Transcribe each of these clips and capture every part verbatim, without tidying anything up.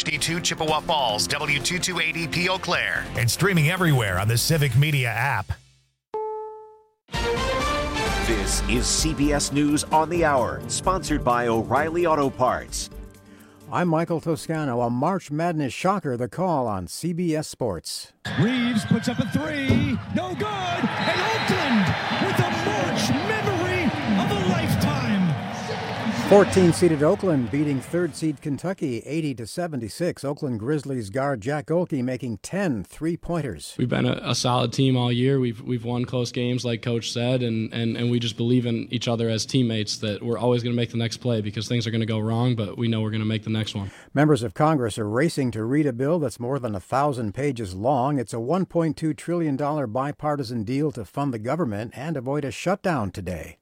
fifty-two Chippewa Falls, W two two eight zero P Eau Claire, and streaming everywhere on the Civic Media app. This is C B S News on the Hour, sponsored by O'Reilly Auto Parts. I'm Michael Toscano. A March Madness shocker, the call on C B S Sports. Reeves puts up a three. No good. And Oakland with a March memory of a lifetime. fourteen-seeded Oakland beating third-seed Kentucky eighty to seventy-six. Oakland Grizzlies guard Jack Ohlke making ten three-pointers. We've been a, a solid team all year. We've we've won close games, like Coach said, and, and, and we just believe in each other as teammates that we're always going to make the next play because things are going to go wrong, but we know we're going to make the next one. Members of Congress are racing to read a bill that's more than a thousand pages long. It's a one point two trillion dollars bipartisan deal to fund the government and avoid a shutdown today.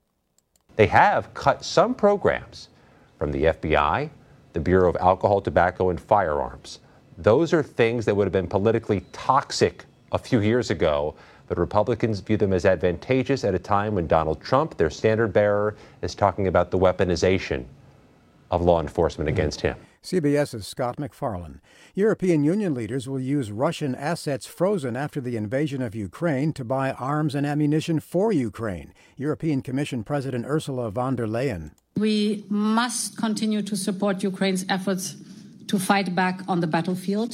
They have cut some programs from the F B I, the Bureau of Alcohol, Tobacco, and Firearms. Those are things that would have been politically toxic a few years ago, but Republicans view them as advantageous at a time when Donald Trump, their standard bearer, is talking about the weaponization of law enforcement against him. CBS's Scott MacFarlane. European Union leaders will use Russian assets frozen after the invasion of Ukraine to buy arms and ammunition for Ukraine. European Commission President Ursula von der Leyen. We must continue to support Ukraine's efforts to fight back on the battlefield.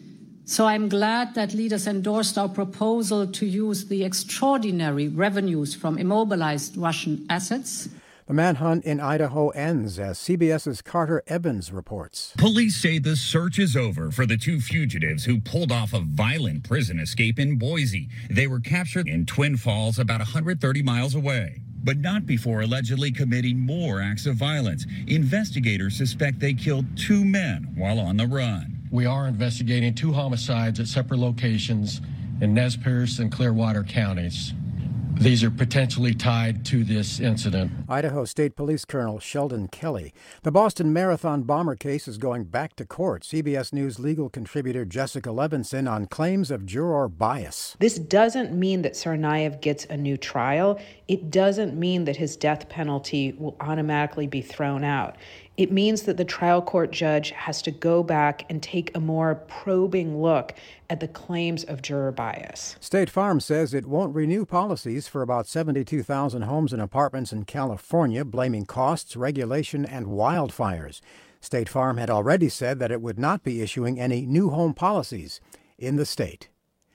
So I'm glad that leaders endorsed our proposal to use the extraordinary revenues from immobilized Russian assets. The manhunt in Idaho ends as CBS's Carter Evans reports. Police say the search is over for the two fugitives who pulled off a violent prison escape in Boise. They were captured in Twin Falls, about one hundred thirty miles away, but not before allegedly committing more acts of violence. Investigators suspect they killed two men while on the run. We are investigating two homicides at separate locations in Nez Perce and Clearwater counties. These are potentially tied to this incident. Idaho State Police Colonel Sheldon Kelly. The Boston Marathon bomber case is going back to court. C B S News legal contributor Jessica Levinson on claims of juror bias. This doesn't mean that Tsarnaev gets a new trial. It doesn't mean that his death penalty will automatically be thrown out. It means that the trial court judge has to go back and take a more probing look at the claims of juror bias. State Farm says it won't renew policies for about seventy-two thousand homes and apartments in California, blaming costs, regulation, and wildfires. State Farm had already said that it would not be issuing any new home policies in the state.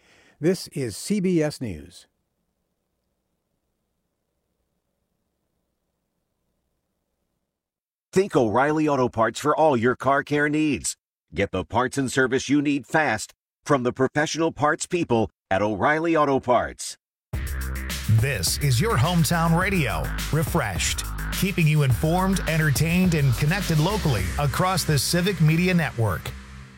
This is C B S News. Think O'Reilly Auto Parts for all your car care needs. Get the parts and service you need fast from the professional parts people at O'Reilly Auto Parts. This is your hometown radio, refreshed, keeping you informed, entertained, and connected locally across the Civic Media Network.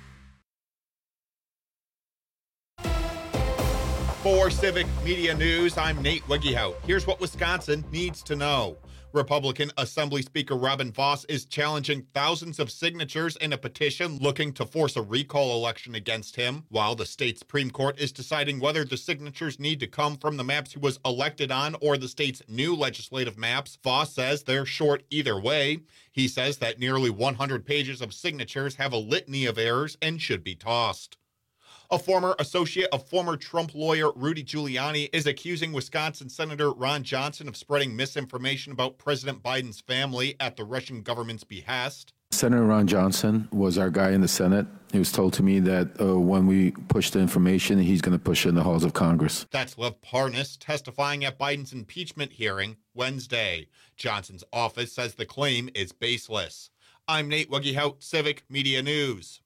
For Civic Media News, I'm Nate Wegehout. Here's what Wisconsin needs to know. Republican Assembly Speaker Robin Vos is challenging thousands of signatures in a petition looking to force a recall election against him, while the state Supreme Court is deciding whether the signatures need to come from the maps he was elected on or the state's new legislative maps. Vos says they're short either way. He says that nearly one hundred pages of signatures have a litany of errors and should be tossed. A former associate of former Trump lawyer Rudy Giuliani is accusing Wisconsin Senator Ron Johnson of spreading misinformation about President Biden's family at the Russian government's behest. Senator Ron Johnson was our guy in the Senate. He was told to me that uh, when we push the information, he's going to push it in the halls of Congress. That's Lev Parnas testifying at Biden's impeachment hearing Wednesday. Johnson's office says the claim is baseless. I'm Nate Wegehout, Civic Media News.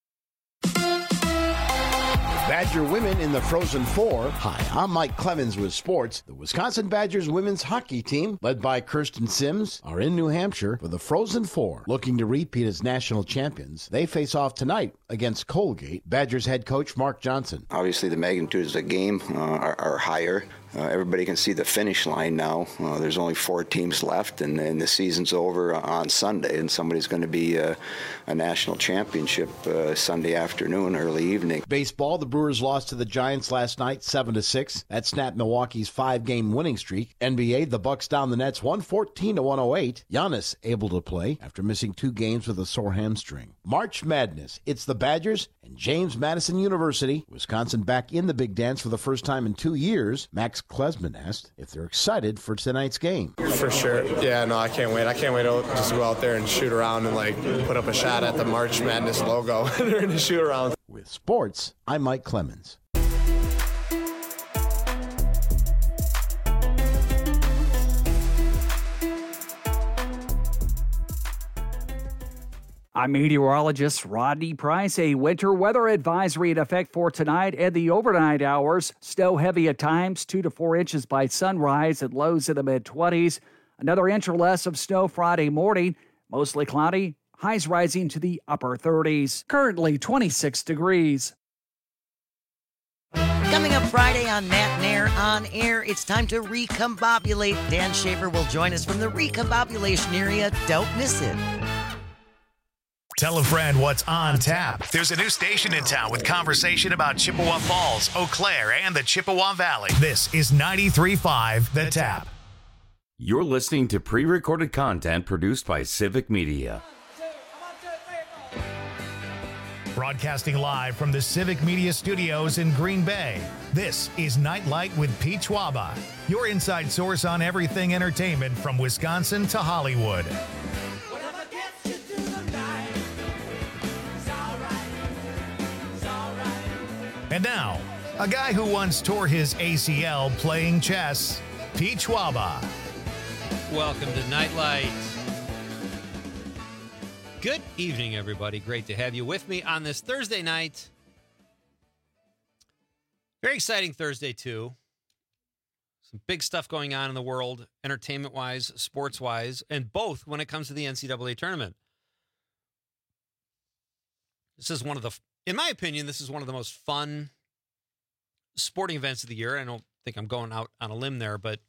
Badger women in the Frozen Four. Hi, I'm Mike Clemens with sports. The Wisconsin Badgers women's hockey team, led by Kirsten Sims, are in New Hampshire for the Frozen Four, looking to repeat as national champions. They face off tonight against Colgate. Badgers head coach Mark Johnson. Obviously, the magnitudes of the game uh, are, are higher, uh, everybody can see the finish line now. Uh, there's only four teams left, and, and the season's over on Sunday, and somebody's going to be uh, a national championship uh, Sunday afternoon, early evening. Baseball, the Brewers lost to the Giants last night, seven to six. That snapped Milwaukee's five-game winning streak. N B A, the Bucks down the Nets one fourteen to one oh eight. Giannis able to play after missing two games with a sore hamstring. March Madness. It's the Badgers and James Madison University. Wisconsin back in the big dance for the first time in two years. Max Klesman asked if they're excited for tonight's game. For sure. Yeah, no, I can't wait. I can't wait to just go out there and shoot around and like put up a shot at the March Madness logo during the shoot around. With sports, I'm Mike Clemens. I'm meteorologist Rodney Price. A winter weather advisory in effect for tonight and the overnight hours. Snow heavy at times, two to four inches by sunrise and lows in the mid-twenties. Another inch or less of snow Friday morning. Mostly cloudy, highs rising to the upper thirties. Currently twenty-six degrees. Coming up Friday on Nat Nair On Air, it's time to recombobulate. Dan Schaefer will join us from the recombobulation area. Don't miss it. Tell a friend what's on tap. There's a new station in town with conversation about Chippewa Falls, Eau Claire, and the Chippewa Valley. This is ninety-three point five The Tap. You're listening to pre-recorded content produced by Civic Media. Broadcasting live from the Civic Media Studios in Green Bay, this is Nightlight with Pete Schwaba, your inside source on everything entertainment from Wisconsin to Hollywood. And now, a guy who once tore his A C L playing chess, Pete Schwaba. Welcome to Nightlight. Good evening, everybody. Great to have you with me on this Thursday night. Very exciting Thursday, too. Some big stuff going on in the world, entertainment-wise, sports-wise, and both when it comes to the N C double A tournament. This is one of the, in my opinion, this is one of the most fun sporting events of the year. I don't think I'm going out on a limb there, but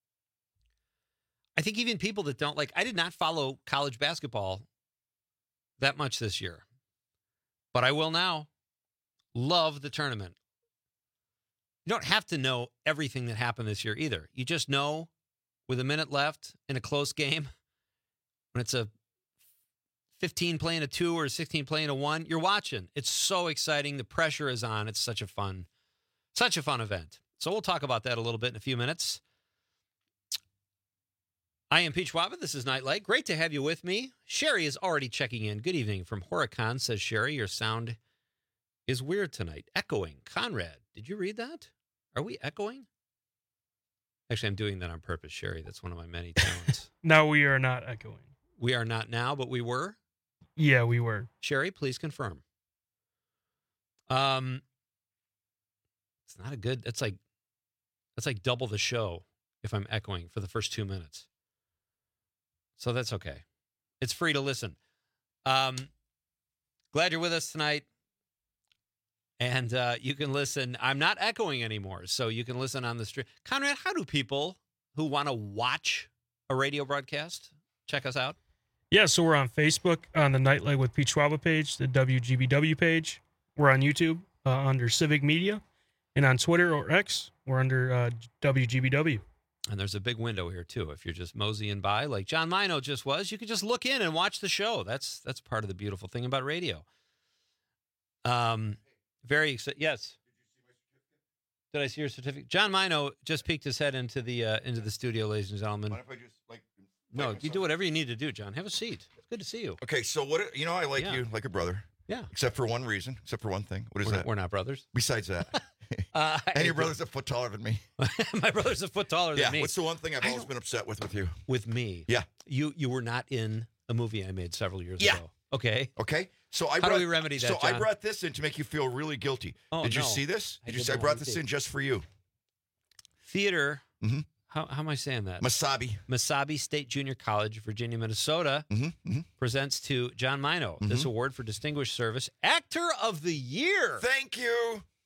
I think even people that don't like, I did not follow college basketball that much this year, but I will now. Love the tournament. You don't have to know everything that happened this year either. You just know with a minute left in a close game, when it's a fifteen playing a two or a sixteen playing a one, you're watching. It's so exciting. The pressure is on. It's such a fun, such a fun event. So we'll talk about that a little bit in a few minutes. I am Pete Schwaba. This is Nightlight. Great to have you with me. Sherry is already checking in. Good evening from Horicon, says Sherry. Your sound is weird tonight. Echoing. Conrad, did you read that? Are we echoing? Actually, I'm doing that on purpose, Sherry. That's one of my many talents. No, we are not echoing. We are not now, but we were? Yeah, we were. Sherry, please confirm. Um, it's not a good, that's like, that's like double the show if I'm echoing for the first two minutes. So that's okay. It's free to listen. Um, glad you're with us tonight. And uh, you can listen. I'm not echoing anymore, so you can listen on the stream. Conrad, how do people who want to watch a radio broadcast check us out? Yeah, so we're on Facebook on the Nightlight with Pete Schwaba page, the W G B W page. We're on YouTube uh, under Civic Media. And on Twitter or X, we're under uh, W G B W. And there's a big window here, too. If you're just moseying by, like John Mino just was, you could just look in and watch the show. That's that's part of the beautiful thing about radio. Um, very excited. Yes. Did I see your certificate? John Mino just peeked his head into the uh, into the studio, ladies and gentlemen. Mind if I just, like, no, you do whatever you need to do, John. Have a seat. It's good to see you. Okay, so what, you know, I like Yeah. you like a brother. Yeah. Except for one reason, except for one thing. What is We're that? not- we're not brothers. Besides that. Uh, and your brother's a foot taller than me. My brother's a foot taller than yeah, me. what's the one thing I've always been upset with with you? With me? Yeah. You you were not in a movie I made several years Yeah. ago. Okay. Okay. So I How brought, do we remedy that, So I John? brought this in to make you feel really guilty. Oh, Did you no. see this? I Did you did see, I not brought want to this see in it. just for you. Theater. Mm-hmm. How how am I saying that? Masabi. Masabi State Junior College, Virginia, Minnesota, mm-hmm, mm-hmm. presents to John Mino this Mhm. award for distinguished service, Actor of the Year. Thank you.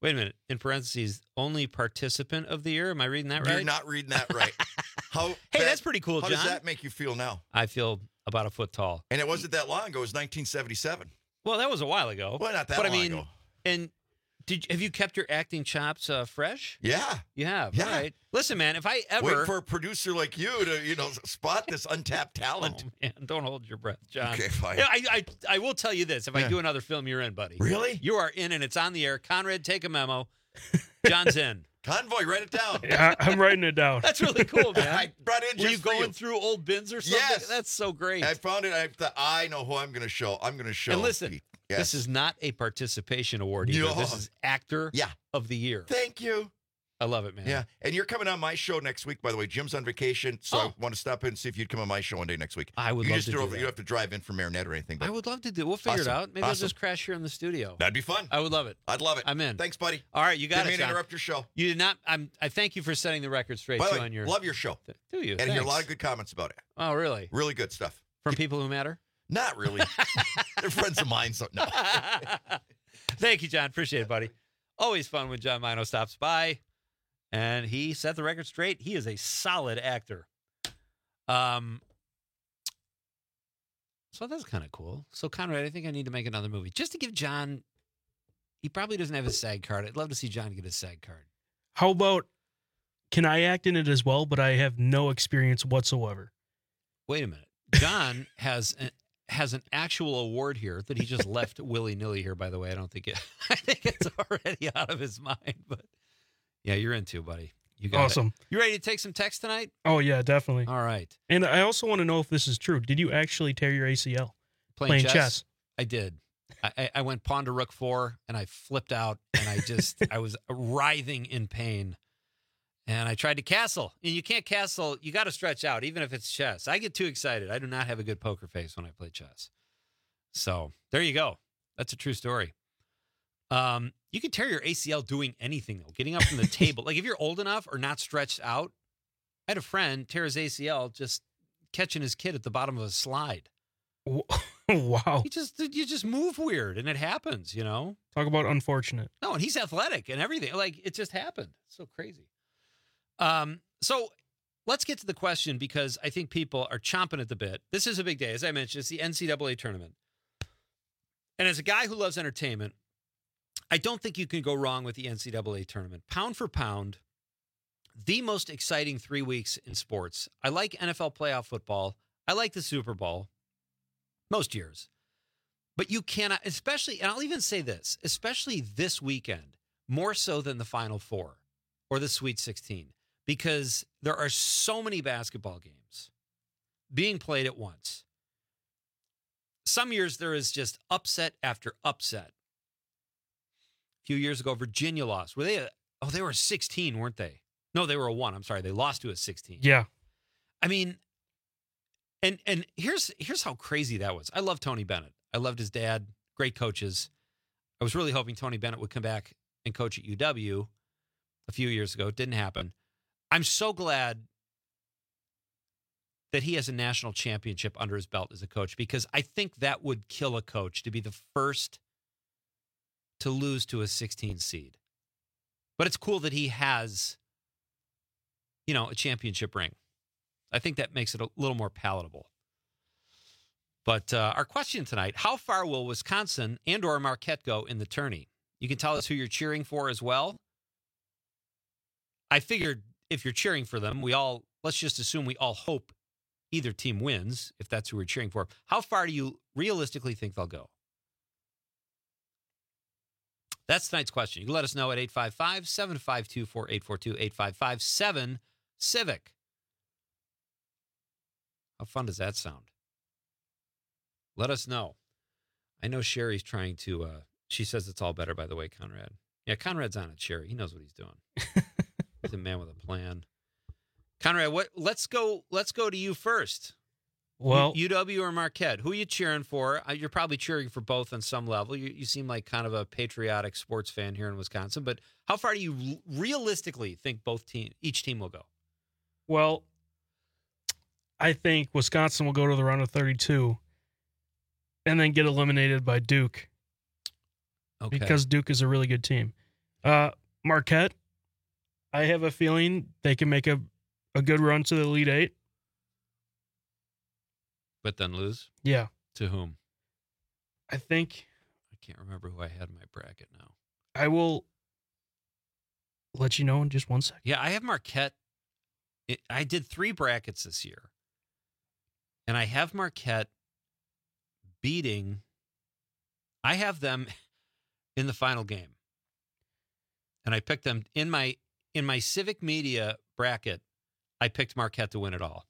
Wait a minute. In parentheses, only participant of the year. Am I reading that right? You're not reading that right. How? Hey, that, that's pretty cool, how John. How does that make you feel now? I feel about a foot tall. And it wasn't that long ago. It was nineteen seventy-seven. Well, that was a while ago. Well, not that but long I mean, ago. And did have you kept your acting chops uh, fresh? Yeah. You have. Yeah. All right. Listen, man, if I ever wait for a producer like you to, you know, spot this untapped talent. Oh, man, don't hold your breath, John. Okay, fine. I, I, I will tell you this. If Yeah. I do another film, you're in, buddy. Really? You are in, and it's on the air. Conrad, take a memo. John's in. Convoy, write it down. Yeah, I, I'm writing it down. That's really cool, man. I brought in Were just you for going you. through old bins or something? Yes. That's so great. I found it. I, thought, I know who I'm going to show. I'm going to show. And listen, Pete. Yes. this is not a participation award either. No. This is actor Yeah. of the year. Thank you. I love it, man. Yeah. And you're coming on my show next week, by the way. Jim's on vacation, so Oh. I want to stop in and see if you'd come on my show one day next week. I would you love just to do do over, that. You don't have to drive in from Marinette or anything. But I would love to do. We'll figure Awesome. it out. Maybe I'll Awesome. just crash here in the studio. That'd be fun. I would love it. I'd love it. I'm in. Thanks, buddy. All right, you got Didn't it, mean to John. interrupt your show. You did not. I'm. I thank you for setting the record straight By the too way, on your. love your show. Do you? And I hear a Thanks. lot of good comments about it. Oh, really? Really good stuff. From people who matter? Not really. They're friends of mine, so no. Thank you, John. Appreciate it, buddy. Always fun when John Mino stops by. And he set the record straight. He is a solid actor. Um, so that's kind of cool. So, Conrad, I think I need to make another movie. Just to give John, he probably doesn't have his SAG card. I'd love to see John get his SAG card. How about, can I act in it as well, but I have no experience whatsoever? Wait a minute. John has an, has an actual award here that he just left willy-nilly here, by the way. I don't think it, I think it's already out of his mind, but yeah, you're into, buddy. You got Awesome. it. You ready to take some text tonight? Oh, yeah, definitely. All right. And I also want to know if this is true. Did you actually tear your A C L? Playing, chess? I did. I, I- I went pawn to rook four, and I flipped out, and I just, I was writhing in pain. And I tried to castle. And you can't castle. You got to stretch out, even if it's chess. I get too excited. I do not have a good poker face when I play chess. So there you go. That's a true story. Um, you can tear your A C L doing anything, though. Getting up from the table. Like if you're old enough or not stretched out. I had a friend tear his A C L just catching his kid at the bottom of a slide. Wow. You just you just move weird, and it happens, you know? Talk about unfortunate. No, and he's athletic and everything. Like, it just happened. It's so crazy. Um, so let's get to the question, because I think people are chomping at the bit. This is a big day. As I mentioned, it's the N C double A tournament. And as a guy who loves entertainment, I don't think you can go wrong with the N C double A tournament. Pound for pound, the most exciting three weeks in sports. I like N F L playoff football. I like the Super Bowl most years. But you cannot, especially, and I'll even say this, especially this weekend, more so than the Final Four or the Sweet sixteen, because there are so many basketball games being played at once. Some years there is just upset after upset. A few years ago, Virginia lost. Were they a, oh, they were a sixteen, weren't they? No, they were a one. I'm sorry. They lost to a sixteen. Yeah. I mean, and and here's here's how crazy that was. I love Tony Bennett. I loved his dad. Great coaches. I was really hoping Tony Bennett would come back and coach at U W a few years ago. It didn't happen. I'm so glad that he has a national championship under his belt as a coach, because I think that would kill a coach to be the first to lose to a sixteen seed. But it's cool that he has, you know, a championship ring. I think that makes it a little more palatable. But uh, our question tonight, how far will Wisconsin and or Marquette go in the tourney? You can tell us who you're cheering for as well. I figured if you're cheering for them, we all, let's just assume we all hope either team wins, if that's who we're cheering for. How far do you realistically think they'll go? That's tonight's question. You can let us know at eight five five, seven five two, four eight four two, eight five five seven, Civic. How fun does that sound? Let us know. I know Sherry's trying to, uh, she says it's all better, by the way, Conrad. Yeah, Conrad's on it, Sherry. He knows what he's doing. He's a man with a plan. Conrad, what? Let's go. Let's go to you first. Well, U W or Marquette? Who are you cheering for? Uh, You're probably cheering for both on some level. You, you seem like kind of a patriotic sports fan here in Wisconsin. But how far do you l- realistically think both team, each team will go? Well, I think Wisconsin will go to the round of thirty-two and then get eliminated by Duke. Okay. Because Duke is a really good team. Uh, Marquette, I have a feeling they can make a, a good run to the Elite Eight. But then lose? Yeah. To whom? I think. I can't remember who I had in my bracket now. I will let you know in just one second. Yeah, I have Marquette. It, I did three brackets this year. And I have Marquette beating. I have them in the final game. And I picked them in my in my Civic Media bracket. I picked Marquette to win it all.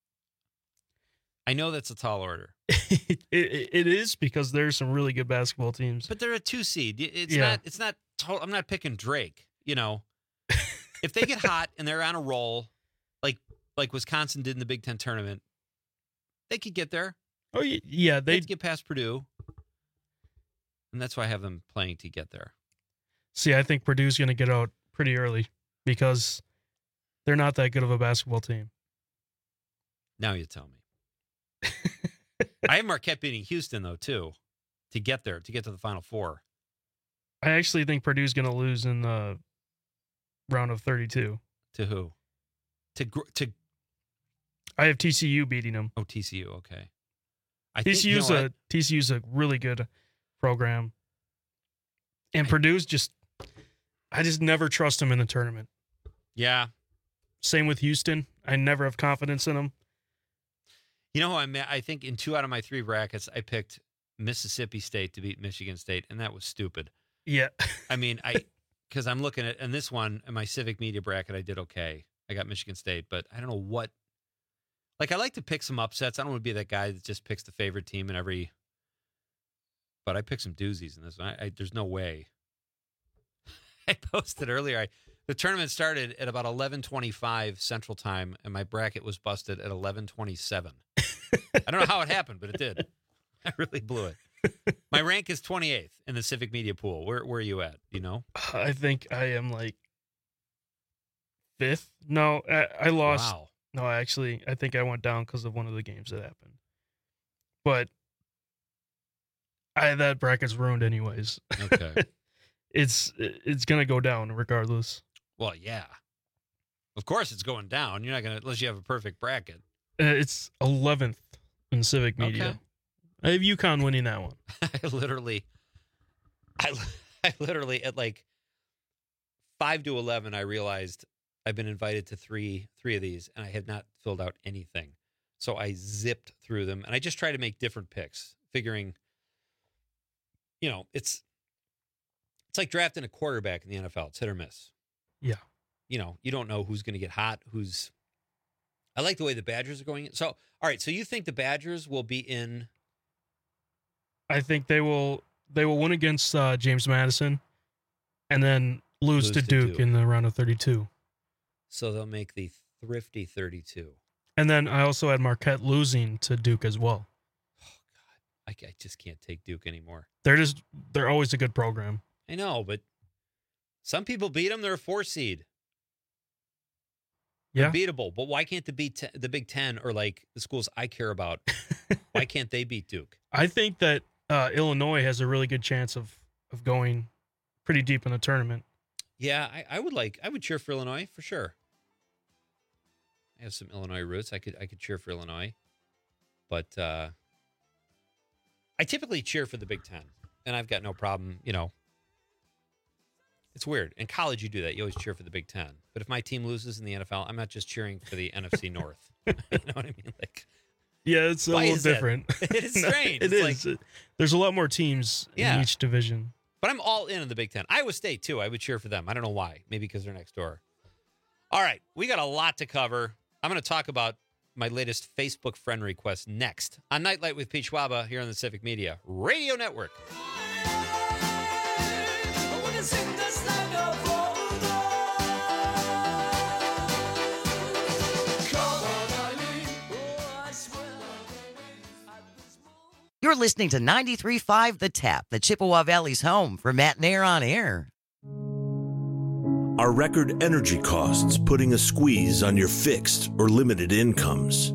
I know that's a tall order. it, it, it is because there's some really good basketball teams. But they're a two seed. It's Yeah. not. It's not. To- I'm not picking Drake. You know, if they get hot and they're on a roll, like like Wisconsin did in the Big Ten tournament, they could get there. Oh y- yeah, They they would get past Purdue, and that's why I have them playing to get there. see. I think Purdue's going to get out pretty early because they're not that good of a basketball team. Now you tell me. I have Marquette beating Houston though too, to get there, to get to the Final Four. I actually think Purdue's going to lose in the round of thirty-two. To who? To gr- to. I have T C U beating them. Oh, T C U. Okay. I think, you TCU's know a what? T C U's a really good program, and Purdue's just. I just never trust them in the tournament. Yeah. Same with Houston. I never have confidence in them. You know who I'm at? I think in two out of my three brackets, I picked Mississippi State to beat Michigan State, and that was stupid. Yeah. I mean, I because I'm looking at, and this one, in my Civic Media bracket, I did okay. I got Michigan State, but I don't know what. Like, I like to pick some upsets. I don't want to be that guy that just picks the favorite team in every. But I picked some doozies in this one. I, I, there's no way. I posted earlier. I, the tournament started at about eleven twenty-five Central Time, and my bracket was busted at eleven twenty-seven. I don't know how it happened, but it did. I really blew it. My rank is twenty-eighth in the Civic Media pool. Where where are you at? You know? I think I am like fifth. No, I, I lost. Wow. No, actually, I think I went down because of one of the games that happened. But I that bracket's ruined anyways. Okay. it's it's gonna go down regardless. Well, yeah. Of course it's going down. You're not going to, unless you have a perfect bracket. Uh, it's eleventh in Civic Media. Okay. I have UConn winning that one. I literally, I, I literally at like five to eleven, I realized I've been invited to three, three of these, and I had not filled out anything. So I zipped through them, and I just try to make different picks, figuring, you know, it's it's like drafting a quarterback in the N F L. It's hit or miss. Yeah. You know, you don't know who's going to get hot, who's. I like the way the Badgers are going in. So, all right. So you think the Badgers will be in? I think they will they will win against uh, James Madison, and then lose, Lose to, to Duke, Duke. in the round of thirty-two. So they'll make the thrifty thirty-two. And then I also had Marquette losing to Duke as well. I, I just can't take Duke anymore. They're just they're always a good program. I know, but some people beat them. They're a four seed. Yeah. They're beatable. But why can't the beat te- the Big Ten or like the schools I care about? Why can't they beat Duke? I think that uh, Illinois has a really good chance of of going pretty deep in the tournament. Yeah, I, I would like. I would cheer for Illinois for sure. I have some Illinois roots. I could I could cheer for Illinois, but uh, I typically cheer for the Big Ten, and I've got no problem. You know, it's weird. In college, you do that. You always cheer for the Big Ten. But if my team loses in the N F L, I'm not just cheering for the N F C North. You know what I mean? Like, Yeah, it's a why little is that? different. It is No, strange. It It's is. like- There's a lot more teams Yeah. in each division. But I'm all in on the Big Ten. Iowa State, too. I would cheer for them. I don't know why. Maybe because they're next door. All right. We got a lot to cover. I'm going to talk about my latest Facebook friend request next on Nightlight with Pete Schwaba here on the Civic Media Radio Network. You're listening to ninety-three point five The Tap, the Chippewa Valley's home for Matt Nair on air. Are record energy costs putting a squeeze on your fixed or limited incomes?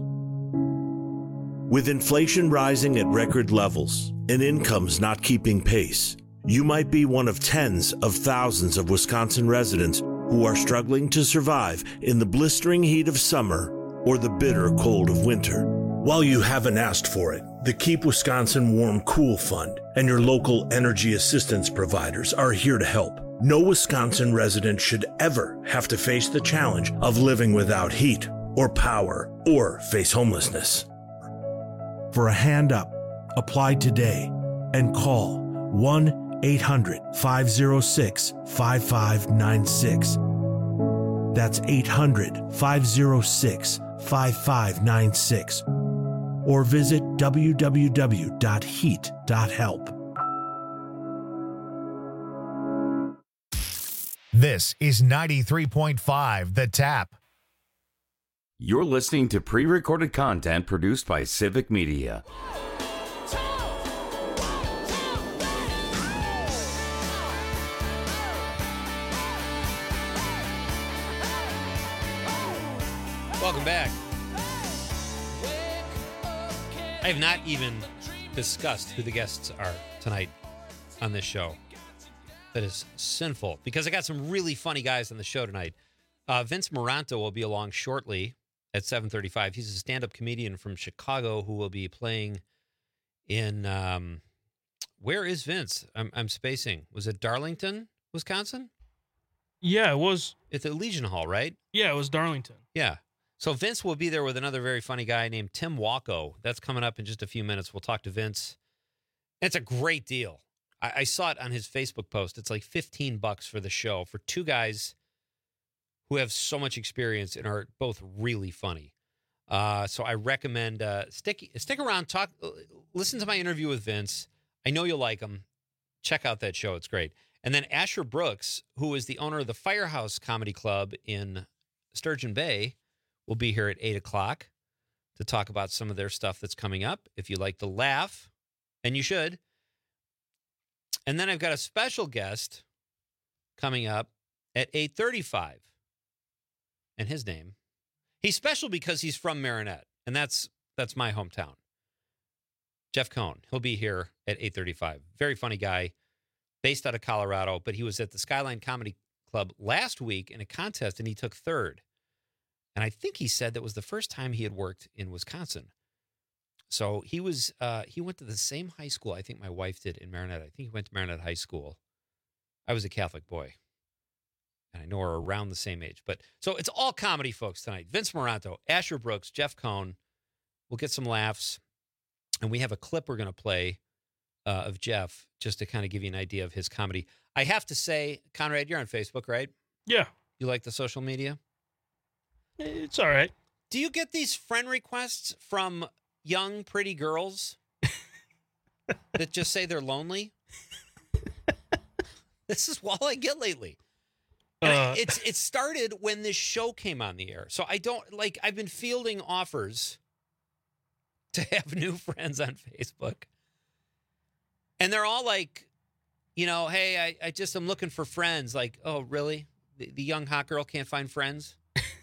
With inflation rising at record levels and incomes not keeping pace, You might be one of tens of thousands of Wisconsin residents who are struggling to survive in the blistering heat of summer or the bitter cold of winter. While you haven't asked for it, the Keep Wisconsin Warm Cool Fund and your local energy assistance providers are here to help. No Wisconsin resident should ever have to face the challenge of living without heat or power or face homelessness. For a hand up, apply today and call one eight hundred, five oh six, five five nine six. That's eight hundred, five oh six, five five nine six. Or visit w w w dot heat dot help. This is ninety-three point five The Tap. You're listening to pre-recorded content produced by Civic Media. Welcome back. I have not even discussed who the guests are tonight on this show. That is sinful because I got some really funny guys on the show tonight. Uh, Vince Moranto will be along shortly at seven thirty-five. He's a stand-up comedian from Chicago who will be playing in, um, where is Vince? I'm, I'm spacing. Was it Darlington, Wisconsin? Yeah, it was. It's at Legion Hall, right? Yeah, it was Darlington. Yeah. So Vince will be there with another very funny guy named Tim Walko. That's coming up in just a few minutes. We'll talk to Vince. It's a great deal. I, I saw it on his Facebook post. It's like fifteen bucks for the show for two guys who have so much experience and are both really funny. Uh, so I recommend uh, stick stick around, talk, listen to my interview with Vince. I know you'll like him. Check out that show. It's great. And then Asher Brooks, who is the owner of the Firehouse Comedy Club in Sturgeon Bay, will be here at eight o'clock to talk about some of their stuff that's coming up. If you like to laugh, and you should. And then I've got a special guest coming up at eight thirty-five. And his name, he's special because he's from Marinette, and that's that's my hometown. Jeff Cohn. He'll be here at eight thirty-five. Very funny guy, based out of Colorado, but he was at the Skyline Comedy Club last week in a contest, and he took third. And I think he said that was the first time he had worked in Wisconsin. So he was uh, he went to the same high school I think my wife did in Marinette. I think he went to Marinette High School. I was a Catholic boy. And I know we're around the same age. But so it's all comedy, folks, tonight. Vince Moranto, Asher Brooks, Jeff Cohn. We'll get some laughs. And we have a clip we're going to play uh, of Jeff just to kind of give you an idea of his comedy. I have to say, Conrad, you're on Facebook, right? Yeah. You like the social media? It's all right. Do you get these friend requests from young, pretty girls that just say they're lonely? This is all I get lately. And uh, I, it's it started when this show came on the air. So I don't, like, I've been fielding offers to have new friends on Facebook. And they're all like, you know, hey, I, I just, I'm looking for friends. Like, oh, really? The, the young hot girl can't find friends?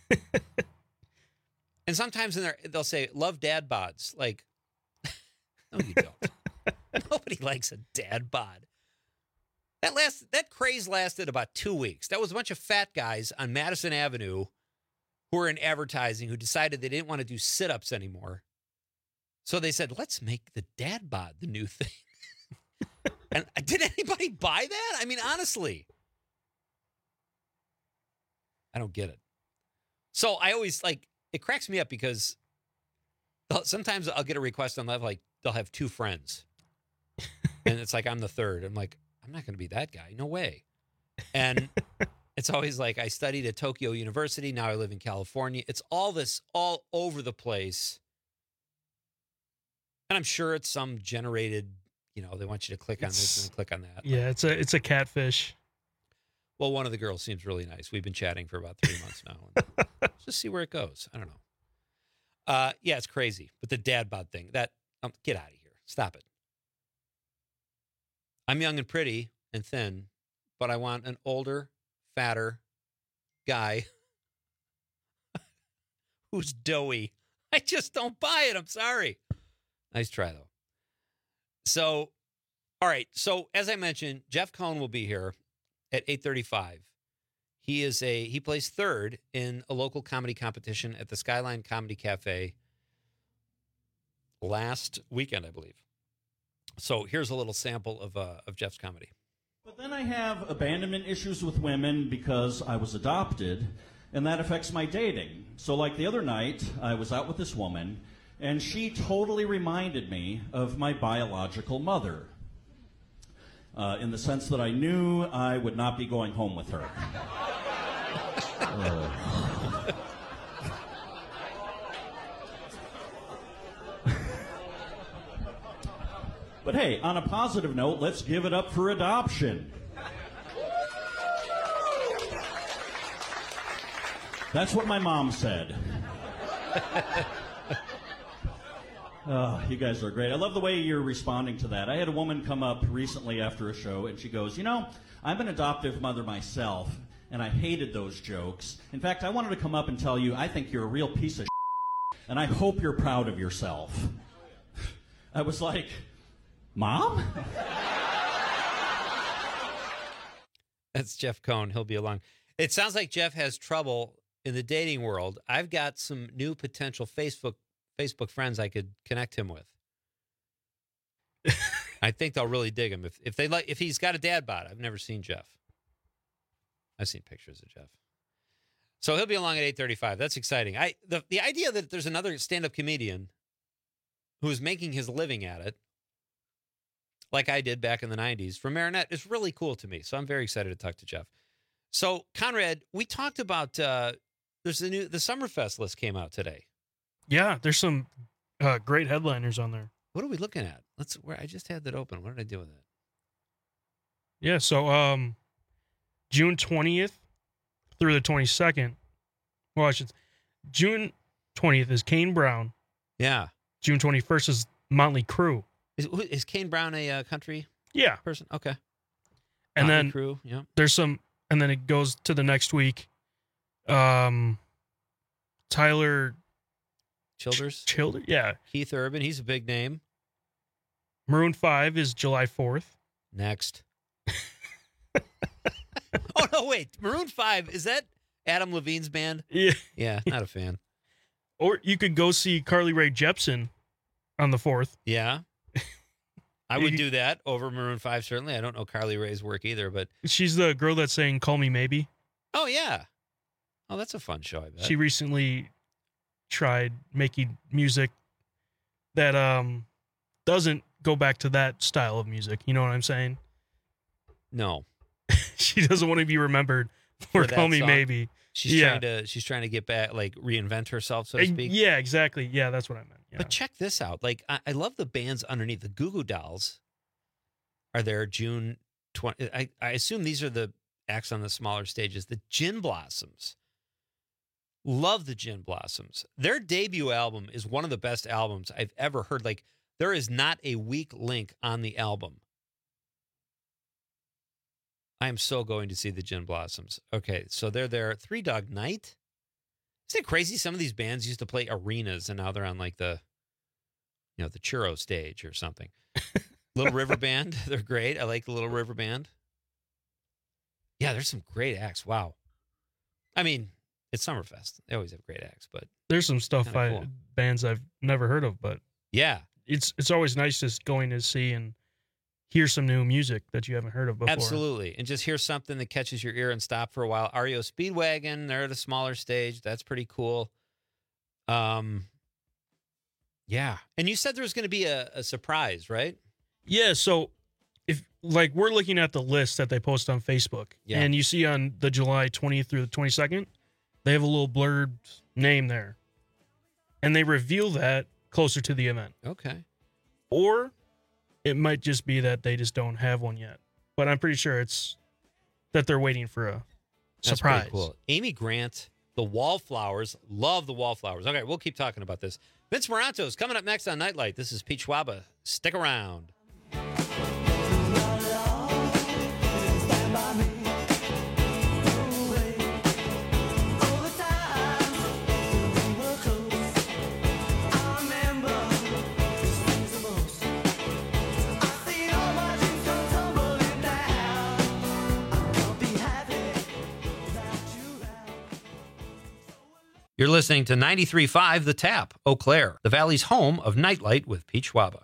And sometimes in there, they'll say, love dad bods. Like, no, you don't. Nobody likes a dad bod. That last that craze lasted about two weeks. That was a bunch of fat guys on Madison Avenue who were in advertising who decided they didn't want to do sit-ups anymore. So they said, let's make the dad bod the new thing. And did anybody buy that? I mean, honestly. I don't get it. So I always, like, it cracks me up because sometimes I'll get a request on live, like, they'll have two friends. And it's like, I'm the third. I'm like, I'm not going to be that guy. No way. And it's always like, I studied at Tokyo University. Now I live in California. It's all this all over the place. And I'm sure it's some generated, you know, they want you to click on it's, this and click on that. Yeah, it's a it's a catfish. Well, one of the girls seems really nice. We've been chatting for about three months now. And let's just see where it goes. I don't know. Uh, yeah, it's crazy. But the dad bod thing, that, um, get out of here. Stop it. I'm young and pretty and thin, but I want an older, fatter guy who's doughy. I just don't buy it. I'm sorry. Nice try, though. So All right. So as I mentioned, Jeff Cohn will be here at eight thirty-five. He is a he plays third in a local comedy competition at the Skyline Comedy Cafe last weekend, I believe. So here's a little sample of uh, of Jeff's comedy. But then I have abandonment issues with women because I was adopted, and that affects my dating. So like the other night, I was out with this woman, and she totally reminded me of my biological mother, uh, in the sense that I knew I would not be going home with her. uh. But hey, on a positive note, let's give it up for adoption. That's what my mom said. Oh, you guys are great. I love the way you're responding to that. I had a woman come up recently after a show, and she goes, you know, I'm an adoptive mother myself, and I hated those jokes. In fact, I wanted to come up and tell you I think you're a real piece of shit, and I hope you're proud of yourself. I was like, Mom? That's Jeff Cohn. He'll be along. It sounds like Jeff has trouble in the dating world. I've got some new potential Facebook Facebook friends I could connect him with. I think they'll really dig him if if they like if he's got a dad bod. I've never seen Jeff. I've seen pictures of Jeff. So he'll be along at eight thirty-five. That's exciting. I the the idea that there's another stand-up comedian who is making his living at it, like I did back in the nineties, from Marinette is really cool to me. So I'm very excited to talk to Jeff. So, Conrad, we talked about, uh, there's the new, the Summerfest list came out today. Yeah, there's some uh, great headliners on there. What are we looking at? Let's, where I just had that open. What did I do with it? Yeah, so um, June twentieth through the twenty-second. Well, I should, June twentieth is Kane Brown. Yeah. June twenty-first is Motley Crue. Is, is Kane Brown a uh, country yeah. person? Okay. And Motley then Crue, yeah. There's some, and then it goes to the next week. Um, Tyler Childers? Ch- Childers, yeah. Keith Urban, he's a big name. Maroon five is July fourth. Next. Oh, no, wait. Maroon five, is that Adam Levine's band? Yeah. Yeah, not a fan. Or you could go see Carly Rae Jepsen on the fourth. Yeah. I would do that over Maroon five, certainly. I don't know Carly Rae's work either, but... She's the girl that's saying, Call Me Maybe. Oh, yeah. Oh, that's a fun show, I bet. She recently tried making music that um doesn't go back to that style of music. You know what I'm saying? No. She doesn't want to be remembered for, for Call Me song? Maybe. She's yeah. trying to she's trying to get back, like reinvent herself, so to speak. Yeah, exactly. Yeah, that's what I meant. Yeah. But check this out. Like, I, I love the bands underneath. The Goo Goo Dolls are there June twentieth. I, I assume these are the acts on the smaller stages. The Gin Blossoms. Love the Gin Blossoms. Their debut album is one of the best albums I've ever heard. Like, there is not a weak link on the album. I am so going to see the Gin Blossoms. Okay, so they're there. Three Dog Night. Isn't it crazy? Some of these bands used to play arenas, and now they're on like the, you know, the churro stage or something. Little River Band, they're great. I like the Little River Band. Yeah, there's some great acts. Wow. I mean, it's Summerfest. They always have great acts, but there's some stuff I cool. bands I've never heard of, but yeah, it's it's always nice just going to see and hear some new music that you haven't heard of before. Absolutely. And just hear something that catches your ear and stop for a while. R E O Speedwagon, they're at a smaller stage. That's pretty cool. Um, yeah. And you said there was going to be a, a surprise, right? Yeah. So if like we're looking at the list that they post on Facebook, yeah. and you see on the July twentieth through the twenty-second, they have a little blurred name there. And they reveal that closer to the event. Okay. Or it might just be that they just don't have one yet. But I'm pretty sure it's that they're waiting for a That's surprise. Pretty cool. Amy Grant, the Wallflowers. Love the Wallflowers. Okay, we'll keep talking about this. Vince Moranto's coming up next on Nightlight. This is Pete Schwaba. Stick around. You're listening to ninety-three point five The Tap, Eau Claire, the Valley's home of Nightlight with Pete Schwaba.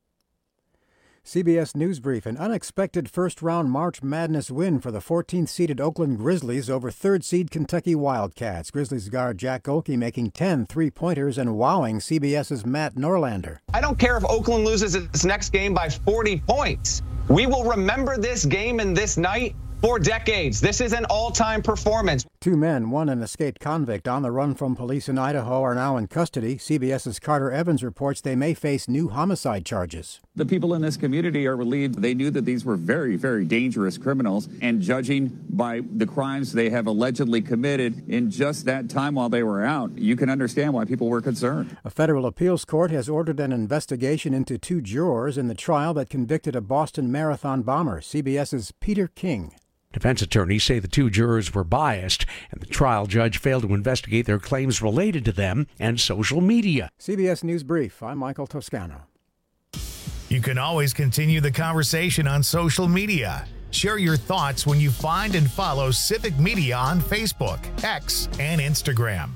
C B S News Brief, an unexpected first-round March Madness win for the fourteenth-seeded Oakland Grizzlies over third-seed Kentucky Wildcats. Grizzlies guard Jack Oakey making ten three-pointers and wowing C B S's Matt Norlander. I don't care if Oakland loses its next game by forty points. We will remember this game and this night for decades. This is an all-time performance. Two men, one an escaped convict on the run from police in Idaho, are now in custody. CBS's Carter Evans reports they may face new homicide charges. The people in this community are relieved. They knew that these were very, very dangerous criminals, and judging by the crimes they have allegedly committed in just that time while they were out, you can understand why people were concerned. A federal appeals court has ordered an investigation into two jurors in the trial that convicted a Boston Marathon bomber. CBS's Peter King. Defense attorneys say the two jurors were biased, and the trial judge failed to investigate their claims related to them and social media. C B S News Brief, I'm Michael Toscano. You can always continue the conversation on social media. Share your thoughts when you find and follow Civic Media on Facebook, X, and Instagram.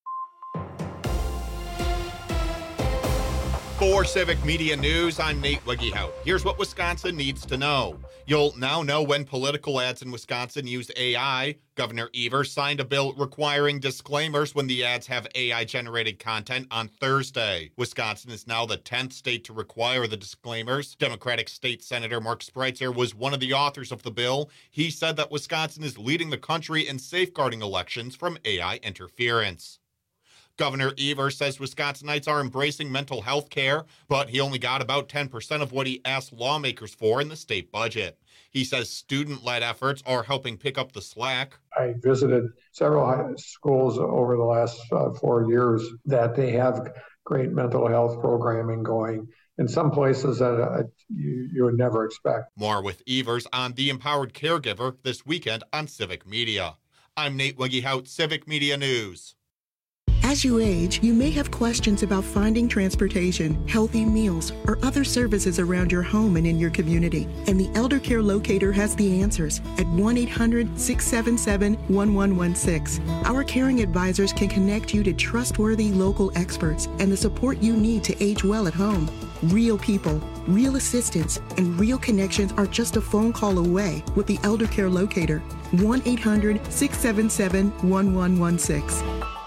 For Civic Media News, I'm Nate Wiggyhout. Here's what Wisconsin needs to know. You'll now know when political ads in Wisconsin use A I. Governor Evers signed a bill requiring disclaimers when the ads have A I-generated content on Thursday. Wisconsin is now the tenth state to require the disclaimers. Democratic State Senator Mark Spreitzer was one of the authors of the bill. He said that Wisconsin is leading the country in safeguarding elections from A I interference. Governor Evers says Wisconsinites are embracing mental health care, but he only got about ten percent of what he asked lawmakers for in the state budget. He says student-led efforts are helping pick up the slack. I visited several high schools over the last uh, four years that they have great mental health programming going in some places that uh, you, you would never expect. More with Evers on The Empowered Caregiver this weekend on Civic Media. I'm Nate Wiggyhout, Civic Media News. As you age, you may have questions about finding transportation, healthy meals, or other services around your home and in your community. And the Elder Care Locator has the answers at one eight hundred, six seven seven, one one one six. Our caring advisors can connect you to trustworthy local experts and the support you need to age well at home. Real people, real assistance, and real connections are just a phone call away with the Elder Care Locator. one eight hundred, six seven seven, one one one six.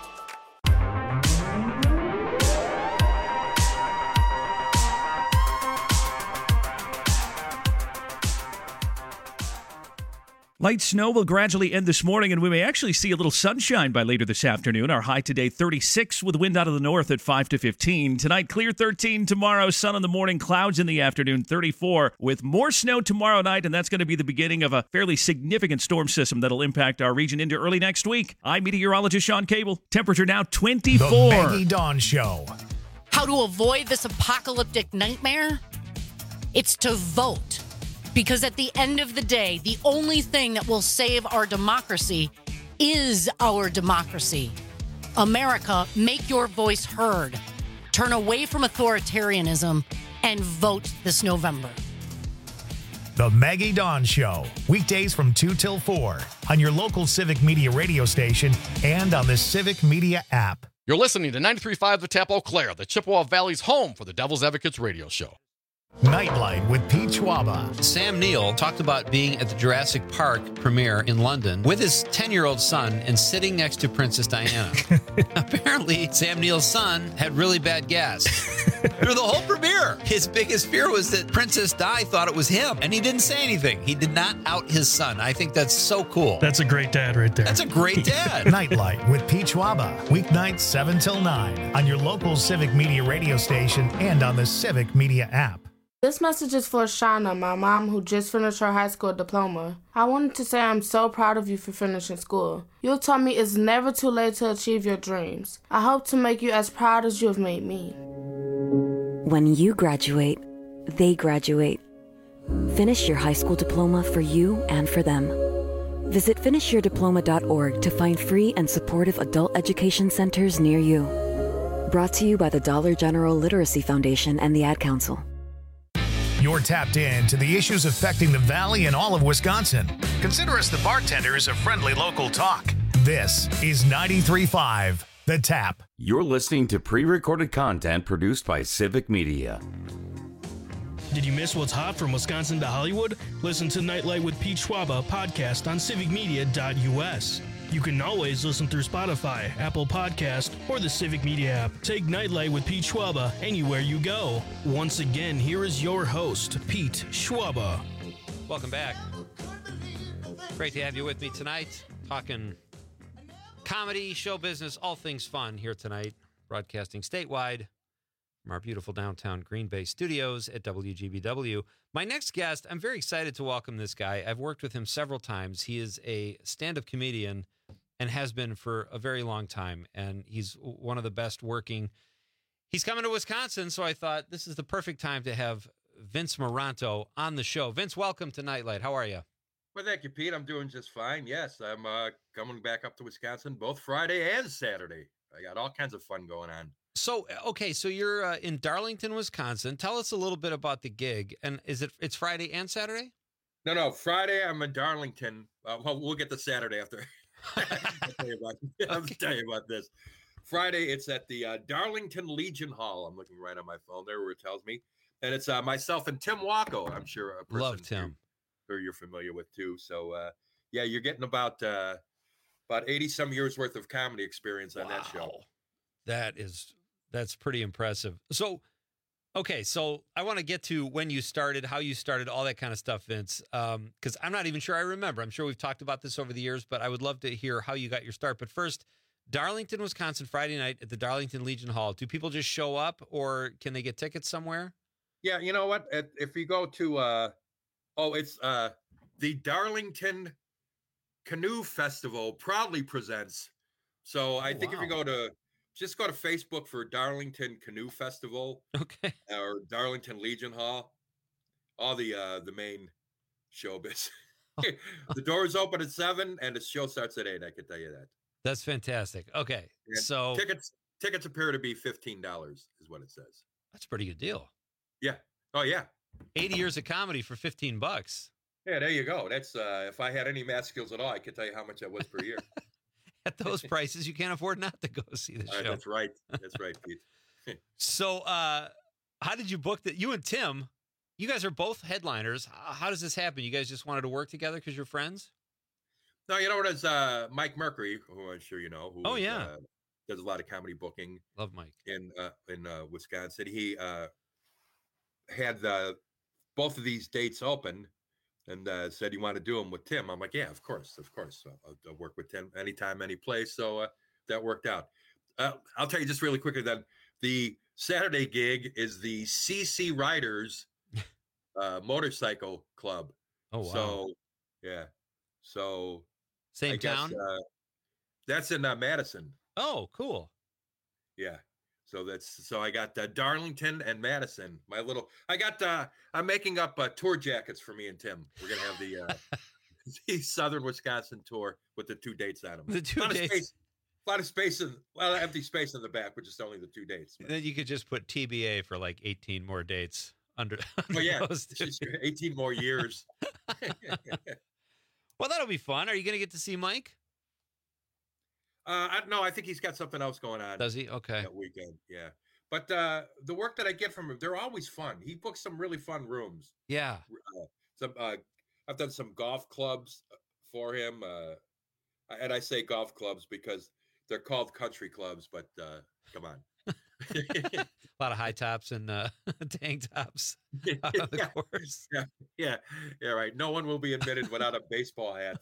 Light snow will gradually end this morning, and we may actually see a little sunshine by later this afternoon. Our high today, thirty-six, with wind out of the north at five to fifteen. Tonight, clear thirteen. Tomorrow, sun in the morning, clouds in the afternoon, thirty-four. With more snow tomorrow night, and that's going to be the beginning of a fairly significant storm system that'll impact our region into early next week. I'm meteorologist Sean Cable. Temperature now twenty-four. The Maggie Dawn Show. How to avoid this apocalyptic nightmare? It's to vote. Because at the end of the day, the only thing that will save our democracy is our democracy. America, make your voice heard. Turn away from authoritarianism and vote this November. The Maggie Dawn Show, weekdays from two till four on your local Civic Media radio station and on the Civic Media app. You're listening to ninety-three point five The Tap, Eau Claire, the Chippewa Valley's home for the Devil's Advocates radio show. Nightlight with Pete Schwaba. Sam Neill talked about being at the Jurassic Park premiere in London with his ten-year-old son and sitting next to Princess Diana. Apparently, Sam Neill's son had really bad gas through the whole premiere. His biggest fear was that Princess Di thought it was him, and he didn't say anything. He did not out his son. I think that's so cool. That's a great dad right there. That's a great dad. Nightlight with Pete Schwaba. Weeknights seven till nine on your local Civic Media radio station and on the Civic Media app. This message is for Shauna, my mom, who just finished her high school diploma. I wanted to say I'm so proud of you for finishing school. You taught me it's never too late to achieve your dreams. I hope to make you as proud as you have made me. When you graduate, they graduate. Finish your high school diploma for you and for them. Visit finish your diploma dot org to find free and supportive adult education centers near you. Brought to you by the Dollar General Literacy Foundation and the Ad Council. You're tapped in to the issues affecting the Valley and all of Wisconsin. Consider us the bartenders of friendly local talk. This is ninety-three point five The Tap. You're listening to pre-recorded content produced by Civic Media. Did you miss what's hot from Wisconsin to Hollywood? Listen to Nightlight with Pete Schwaba podcast on civic media dot U S. You can always listen through Spotify, Apple Podcast, or the Civic Media app. Take Nightlight with Pete Schwaba anywhere you go. Once again, here is your host, Pete Schwaba. Welcome back. Great to have you with me tonight. Talking comedy, show business, all things fun here tonight. Broadcasting statewide from our beautiful downtown Green Bay studios at W G B W. My next guest, I'm very excited to welcome this guy. I've worked with him several times. He is a stand-up comedian and has been for a very long time, and he's one of the best working. He's coming to Wisconsin, so I thought this is the perfect time to have Vince Moranto on the show. Vince, welcome to Nightlight. How are you? Well, thank you, Pete. I'm doing just fine. Yes, I'm uh, coming back up to Wisconsin both Friday and Saturday. I got all kinds of fun going on. So, okay, so you're uh, in Darlington, Wisconsin. Tell us a little bit about the gig. And is it, it's Friday and Saturday? No, no, Friday I'm in Darlington. Uh, well, we'll get to Saturday after. I'll, tell you about, I'll okay. tell you about this. Friday, it's at the uh, Darlington Legion Hall. I'm looking right on my phone there where it tells me. And it's uh, myself and Tim Wacko. I'm sure a person Love Tim. Who you're familiar with too. So, uh, yeah, you're getting about uh, about eighty some years worth of comedy experience on wow. that show. That is, that's pretty impressive. So, okay, so I want to get to when you started, how you started, all that kind of stuff, Vince, um, because I'm not even sure I remember. I'm sure we've talked about this over the years, but I would love to hear how you got your start. But first, Darlington, Wisconsin, Friday night at the Darlington Legion Hall. Do people just show up, or can they get tickets somewhere? Yeah, you know what? If you go to, uh, oh, it's uh, the Darlington Canoe Festival proudly presents. So I oh, think wow. if you go to, just go to Facebook for Darlington Canoe Festival, okay, or Darlington Legion Hall. All the uh, the main showbiz. The doors open at seven, and the show starts at eight. I can tell you that. That's fantastic. Okay, and so tickets tickets appear to be fifteen dollars, is what it says. That's a pretty good deal. Yeah. Oh yeah. Eighty years of comedy for fifteen bucks. Yeah, there you go. That's uh, if I had any math skills at all, I could tell you how much that was per year. At those prices, you can't afford not to go see the show. Uh, that's right. That's right, Pete. So, uh, how did you book that? You and Tim, you guys are both headliners. How does this happen? You guys just wanted to work together because you're friends? No, you know what? It's uh, Mike Mercury, who I'm sure you know. Who oh is, yeah, uh, does a lot of comedy booking. Love Mike in uh, in uh, Wisconsin. He uh, had the both of these dates open. And uh, said you want to do them with Tim. I'm like, yeah, of course, of course. I'll, I'll work with Tim anytime, any place. So uh, that worked out. Uh, I'll tell you just really quickly that the Saturday gig is the C C Riders uh, Motorcycle Club. Oh, wow. So, yeah. So, same I town? Guess, uh, that's in uh, Madison. Oh, cool. Yeah. So that's so I got uh, Darlington and Madison. My little, I got. Uh, I'm making up uh, tour jackets for me and Tim. We're gonna have the uh, the Southern Wisconsin tour with the two dates on them. The two a lot dates. Of space, a lot of space and a lot of empty space in the back, which is only the two dates. But. Then you could just put T B A for like eighteen more dates under. under oh yeah, those eighteen more years. Well, that'll be fun. Are you gonna get to see Mike? Uh, I, no, I think he's got something else going on. Does he? Okay. That weekend, yeah. But uh, the work that I get from him, they're always fun. He books some really fun rooms. Yeah. Uh, some uh, I've done some golf clubs for him, uh, and I say golf clubs because they're called country clubs. But uh, come on, a lot of high tops and uh, tank tops out on the yeah. course. Yeah, yeah, yeah. Right. No one will be admitted without a baseball hat.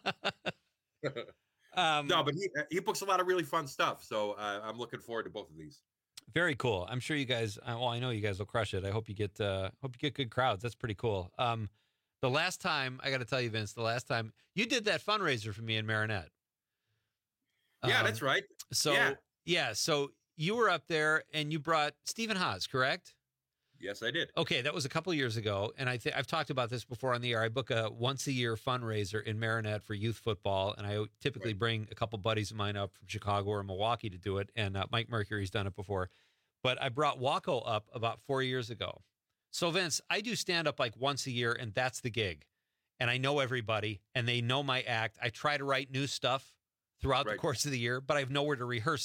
Um, no, but he he books a lot of really fun stuff, so uh, I'm looking forward to both of these. Very cool. I'm sure you guys. Uh, well, I know you guys will crush it. I hope you get. Uh, hope you get good crowds. That's pretty cool. Um, the last time I got to tell you, Vince, the last time you did that fundraiser for me in Marinette. Yeah, um, that's right. So yeah. yeah, so you were up there and you brought Stephen Haas, correct? Yes, I did. Okay, that was a couple of years ago, and I think I've talked about this before on the air. I book a once a year fundraiser in Marinette for youth football, and I typically right. bring a couple buddies of mine up from Chicago or Milwaukee to do it. And uh, Mike Mercury's done it before, but I brought Wacko up about four years ago. So Vince, I do stand up like once a year, and that's the gig. And I know everybody, and they know my act. I try to write new stuff throughout right. the course of the year, but I have nowhere to rehearse it.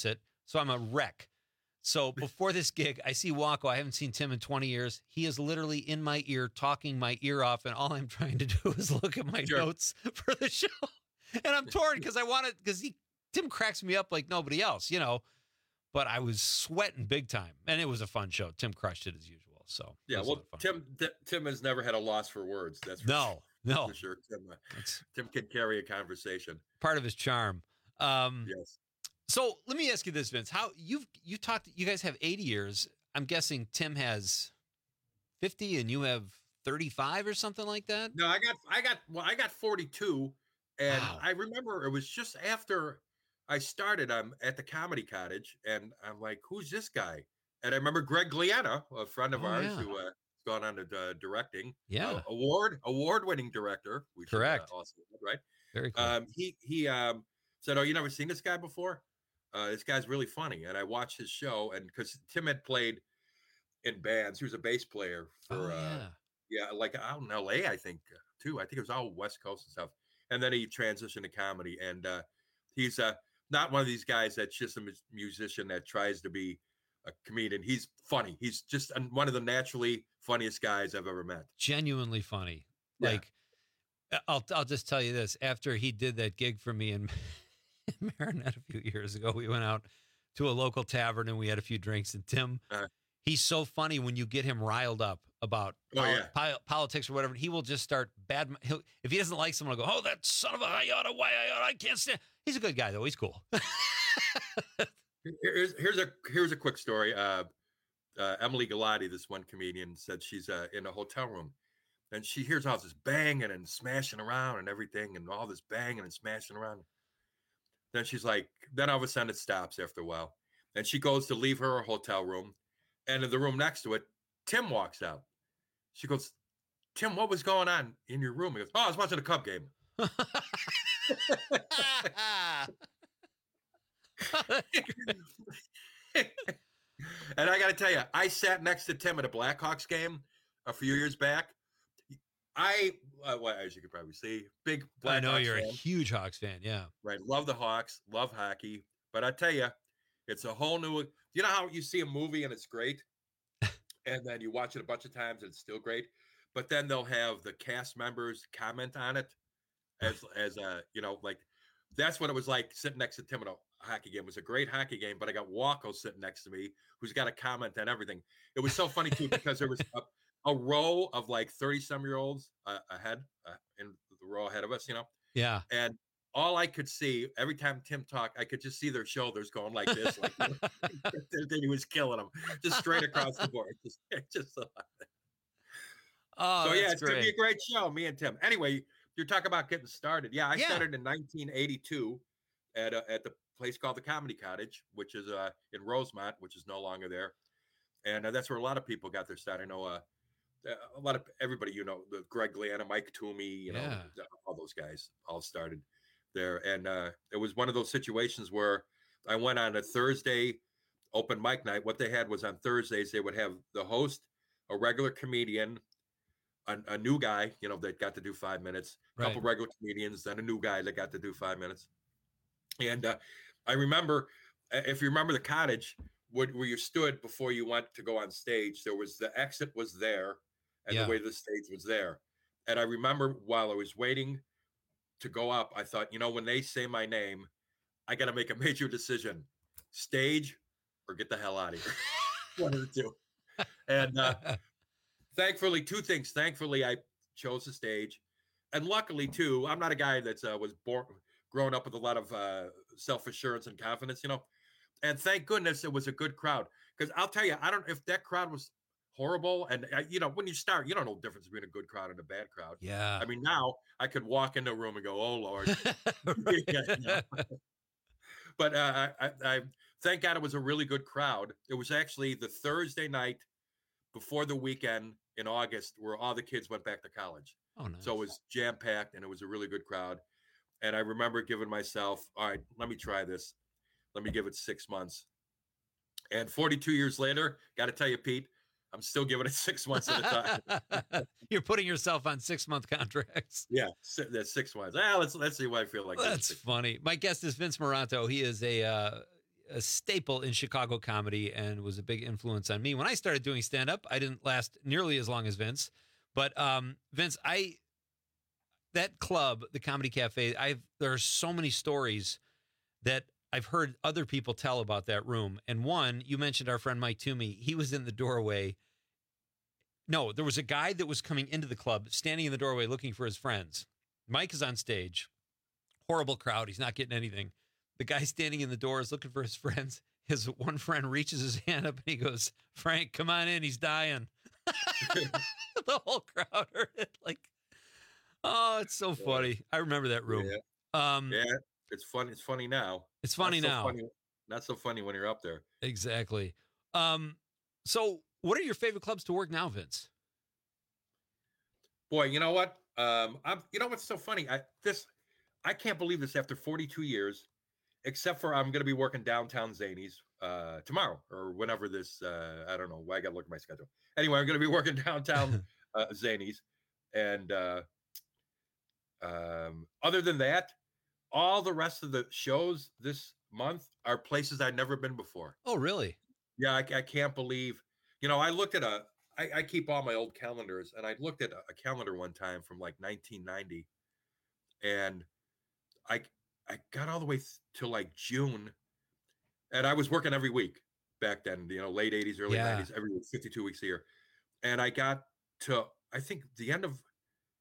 so I'm a wreck. So before this gig, I see Waco. I haven't seen Tim in twenty years. He is literally in my ear, talking my ear off, and all I'm trying to do is look at my Sure. notes for the show. And I'm torn because I want to, because he Tim cracks me up like nobody else, you know. But I was sweating big time, and it was a fun show. Tim crushed it as usual. So it Yeah, was a well, lot of fun. Tim T- Tim has never had a loss for words. That's for No, sure. no. for sure. Tim, uh, Tim can carry a conversation. Part of his charm. Um, yes. So let me ask you this, Vince. How you've you talked? You guys have eighty years. I'm guessing Tim has fifty, and you have thirty-five or something like that. No, I got I got well, I got forty-two, and Wow. I remember it was just after I started. I'm at the Comedy Cottage, and I'm like, "Who's this guy?" And I remember Greg Gliena, a friend of Oh, ours yeah. who uh, has gone on to uh, directing. Yeah. uh, award award winning director. We should, uh, Correct. also add, right? Very cool. Um, he he um, said, "Oh, you never seen this guy before? Uh, this guy's really funny." And I watched his show, and because Tim had played in bands, he was a bass player for Oh, uh, yeah, like out in L A, I think uh, too. I think it was all West Coast and stuff. And then he transitioned to comedy, and uh, he's uh, not one of these guys that's just a mu- musician that tries to be a comedian. He's funny. He's just an- one of the naturally funniest guys I've ever met. Genuinely funny. Yeah. Like, I'll I'll just tell you this. After he did that gig for me in, in Marinette a few years ago, we went out to a local tavern and we had a few drinks. And Tim, Uh, he's so funny when you get him riled up about Oh, poli- yeah. poli- politics or whatever. He will just start bad. He'll, if he doesn't like someone, he'll go, "Oh, that son of a I oughta, why I oughta, I can't stand." He's a good guy though. He's cool. Here's here's a here's a quick story. Uh, uh, Emily Galati, this one comedian, said she's uh, in a hotel room, and she hears all this banging and smashing around and everything, and all this banging and smashing around. Then she's like, then all of a sudden it stops after a while, and she goes to leave her hotel room, and in the room next to it, Tim walks out. She goes, "Tim, what was going on in your room?" He goes, "Oh, I was watching a Cub game." And I got to tell you, I sat next to Tim at a Blackhawks game a few years back. I, uh, well, as you can probably see, big Blackhawks I know you're fan. a huge Hawks fan. Yeah. Right. Love the Hawks, love hockey. But I tell you, it's a whole new, you know how you see a movie and it's great? And then you watch it a bunch of times and it's still great. But then they'll have the cast members comment on it as, as a, you know, like that's what it was like sitting next to Tim at a hockey game. It was a great hockey game, but I got Walko sitting next to me who's got a comment on everything. It was so funny too, because there was a, a row of like thirty some year olds uh, ahead uh, in the row ahead of us, you know? Yeah. And all I could see every time Tim talked, I could just see their shoulders going like this. Like, then he was killing them just straight across the board. Just, just so, Oh, so yeah, that's it's going to be a great show, me and Tim. Anyway, you're talking about getting started. Yeah, I Yeah. started in nineteen eighty-two at a, at the place called the Comedy Cottage, which is uh, in Rosemont, which is no longer there. And uh, that's where a lot of people got their start. I know uh, a lot of everybody, you know, the Greg Gliena, Mike Toomey, you know, Yeah. all those guys all started there. And uh, it was one of those situations where I went on a Thursday open mic night. What they had was on Thursdays, they would have the host, a regular comedian, a, a new guy, you know, that got to do five minutes, a couple Right. regular comedians, then a new guy that got to do five minutes. And uh, I remember, uh, if you remember the cottage, where, where you stood before you went to go on stage, there was the exit was there, and Yeah. the way the stage was there. And I remember while I was waiting to go up, I thought, you know, when they say my name, I got to make a major decision: stage or get the hell out of here. One of the two. And uh, thankfully, two things. Thankfully, I chose the stage, and luckily, too, I'm not a guy that's uh, was born, grown up with a lot of uh, self assurance and confidence, you know. And thank goodness it was a good crowd, because I'll tell you, I don't if that crowd was horrible, and uh, you know, when you start, you don't know the difference between a good crowd and a bad crowd. Yeah. I mean, now I could walk into a room and go, "Oh Lord." Yeah, you know. But uh, I, I thank God it was a really good crowd. It was actually the Thursday night before the weekend in August where all the kids went back to college. Oh, nice. So it was jam packed and it was a really good crowd. And I remember giving myself, all right, let me try this. Let me give it six months. And forty-two years later, got to tell you, Pete, I'm still giving it six months at a time. You're putting yourself on six month contracts. Yeah, si- that's six months. Ah, let's let's see what I feel like. That's funny. My guest is Vince Morato. He is a uh, a staple in Chicago comedy and was a big influence on me. When I started doing stand-up, I didn't last nearly as long as Vince. But um, Vince, I that club, the Comedy Cafe, I've there are so many stories that I've heard other people tell about that room. And one, you mentioned our friend Mike Toomey. He was in the doorway. No, there was a guy that was coming into the club, standing in the doorway looking for his friends. Mike is on stage. Horrible crowd. He's not getting anything. The guy standing in the door is looking for his friends. His one friend reaches his hand up and he goes, Frank, come on in. He's dying. The whole crowd heard it. Like, oh, it's so funny. I remember that room. Yeah. Um, yeah, it's funny. It's funny now. It's funny not so now. Funny, not so funny when you're up there. Exactly. Um, so what are your favorite clubs to work now, Vince? Boy, you know what? Um, I'm. You know what's so funny? I this. I can't believe this after forty-two years, except for I'm going to be working downtown Zanies uh, tomorrow or whenever this. Uh, I don't know. I got to look at my schedule. Anyway, I'm going to be working downtown uh, Zanies, and uh, um, other than that, all the rest of the shows this month are places I'd never been before. Oh, really? Yeah, I, I can't believe. You know, I looked at a. I, I keep all my old calendars, and I looked at a, a calendar one time from like nineteen ninety, and I I got all the way th- to like June, and I was working every week back then. You know, late eighties, early Yeah. nineties, every week, fifty-two weeks a year, and I got to I think the end of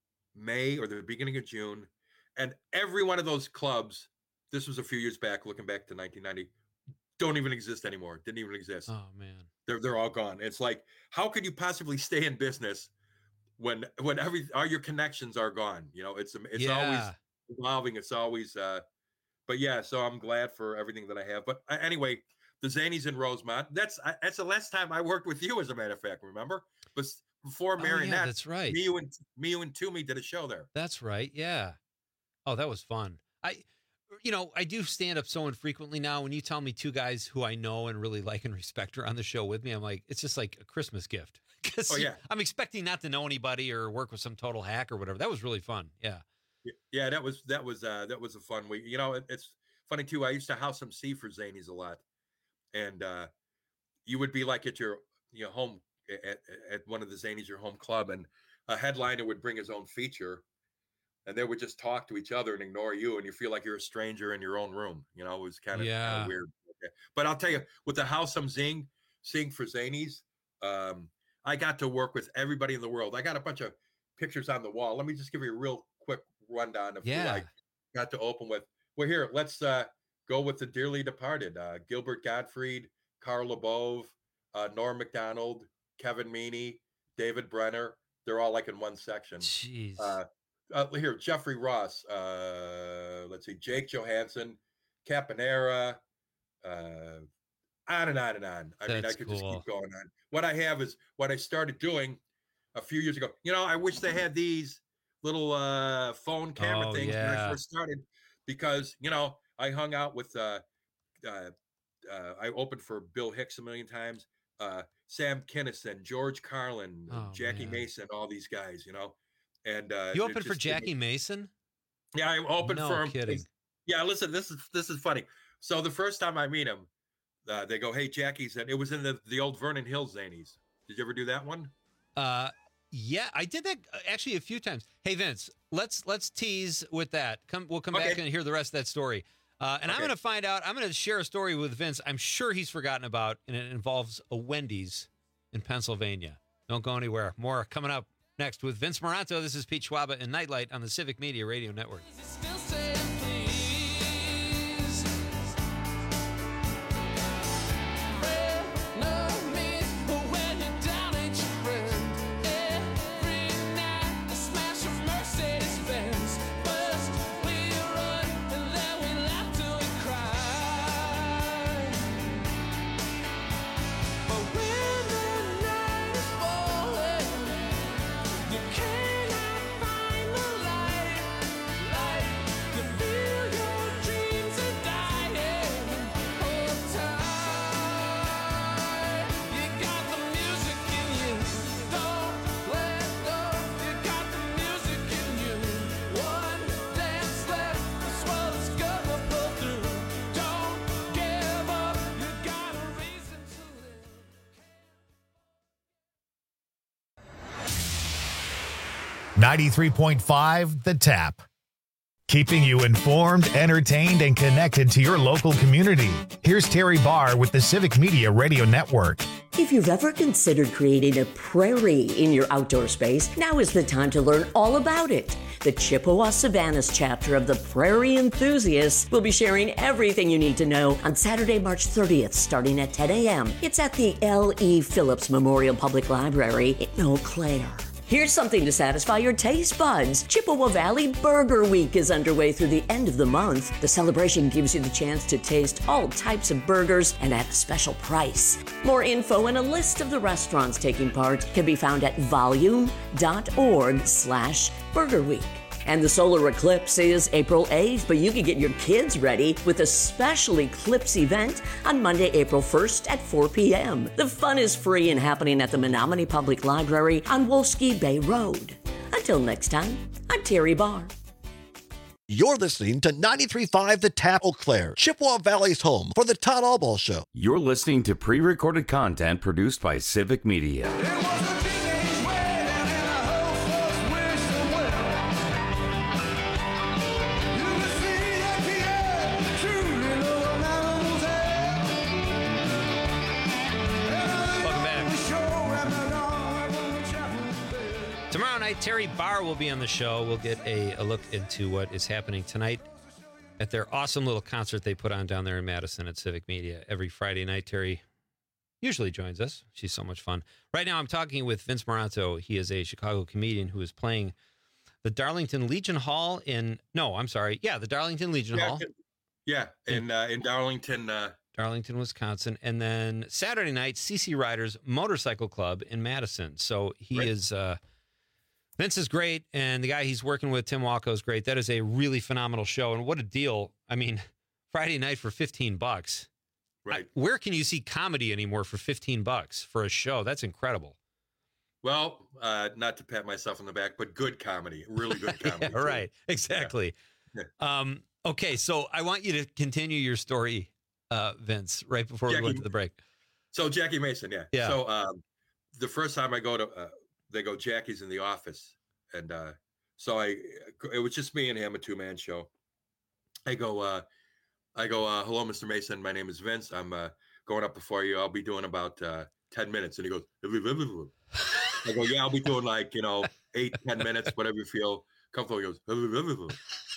May or the beginning of June, and every one of those clubs. This was a few years back, looking back to nineteen ninety. Don't even exist anymore. Didn't even exist. Oh man, they're they're all gone. It's like, how could you possibly stay in business when when every all your connections are gone? You know, it's it's Yeah. always evolving. It's always. Uh, but yeah, so I'm glad for everything that I have. But uh, anyway, the Zanies in Rosemont. That's I, that's the last time I worked with you, as a matter of fact. Remember, but before Oh, Marionette, yeah, that's right. Me, you and me, you and Toomey did a show there. That's right. Yeah. Oh, that was fun. I, you know, I do stand up so infrequently now. When you tell me two guys who I know and really like and respect are on the show with me, I'm like, it's just like a Christmas gift. Because Oh, yeah. I'm expecting not to know anybody or work with some total hack or whatever. That was really fun. Yeah. Y- Yeah, that was that was uh that was a fun week. You know, it, it's funny too. I used to house M C for Zanies a lot, and uh you would be like at your you know home at, at one of the Zanies, your home club, and a headliner would bring his own feature, and they would just talk to each other and ignore you, and you feel like you're a stranger in your own room. You know, it was kind of, Yeah. weird. But I'll tell you, with the house I'm seeing seeing for Zanies, um, I got to work with everybody in the world. I got a bunch of pictures on the wall. Let me just give you a real quick rundown of who Yeah. I got to open with. Well, here, let's uh, go with the dearly departed. Uh, Gilbert Gottfried, Carl LeBove, uh, Norm Macdonald, Kevin Meaney, David Brenner. They're all like in one section. Jeez. Uh, uh, here, Jeffrey Ross. Uh, let's see, Jake Johansson, Caponera, uh, on and on and on. I mean, I That's could just cool. keep going on. What I have is what I started doing a few years ago. You know, I wish they had these little uh, phone camera Oh, things when I yeah. first started, because you know I hung out with. Uh, uh, uh, I opened for Bill Hicks a million times. Uh, Sam Kinison, George Carlin, Oh, Jackie man. Mason, all these guys. You know, and uh, You it opened for just didn't- Jackie Mason? Yeah, I opened No for him. kidding. Yeah, listen, this is this is funny. So the first time I meet him, uh, they go, "Hey, Jackie," said it was in the the old Vernon Hills Zanies. Did you ever do that one? Uh, yeah, I did that uh, actually a few times. Hey, Vince, let's let's tease with that. Come, we'll come back Okay. and hear the rest of that story. Uh, and I'm Okay. going to find out. I'm going to share a story with Vince. I'm sure he's forgotten about, and it involves a Wendy's in Pennsylvania. Don't go anywhere. More coming up next with Vince Moranto. This is Pete Schwaba and Nightlight on the Civic Media Radio Network. You cannot find the light, light. ninety-three point five The Tap. Keeping you informed, entertained, and connected to your local community. Here's Terry Barr with the Civic Media Radio Network. If you've ever considered creating a prairie in your outdoor space, now is the time to learn all about it. The Chippewa Savannas chapter of the Prairie Enthusiasts will be sharing everything you need to know on Saturday, March thirtieth, starting at ten a.m. It's at the L E. Phillips Memorial Public Library in Eau Claire. Here's something to satisfy your taste buds. Chippewa Valley Burger Week is underway through the end of the month. The celebration gives you the chance to taste all types of burgers and at a special price. More info and a list of the restaurants taking part can be found at volume.org slash Burger Week. And the solar eclipse is April eighth, but you can get your kids ready with a special eclipse event on Monday, April first at four p.m. The fun is free and happening at the Menominee Public Library on Wolski Bay Road. Until next time, I'm Terry Barr. You're listening to ninety-three point five The Tap, Eau Claire, Chippewa Valley's home for the Todd Allball Show. You're listening to pre-recorded content produced by Civic Media. Terry Barr will be on the show. We'll get a, a look into what is happening tonight at their awesome little concert they put on down there in Madison at Civic Media every Friday night. Terry usually joins us. She's so much fun. Right now I'm talking with Vince Moranto. He is a Chicago comedian who is playing the Darlington Legion Hall in, no, I'm sorry. Yeah, the Darlington Legion yeah, Hall. Yeah, in uh, in Darlington. Uh... Darlington, Wisconsin. And then Saturday night, C C Riders Motorcycle Club in Madison. So he right. is... Uh, Vince is great, and the guy he's working with, Tim Walko, is great. That is a really phenomenal show, and what a deal. I mean, Friday night for fifteen bucks. Right. I, where can you see comedy anymore for fifteen bucks for a show? That's incredible. Well, uh, not to pat myself on the back, but good comedy, really good comedy. yeah, right, exactly. Yeah. Um, okay, so I want you to continue your story, uh, Vince, right before Jackie, we went to the break. So Jackie Mason, yeah. Yeah. So um, the first time I go to... Uh, they go, Jackie's in the office. And uh, so I, it was just me and him, a two man show. I go, uh, I go, uh, hello, Mister Mason. My name is Vince. I'm uh, going up before you. I'll be doing about uh, ten minutes. And he goes, I go, yeah, I'll be doing like, you know, eight, ten minutes, whatever you feel comfortable. He goes,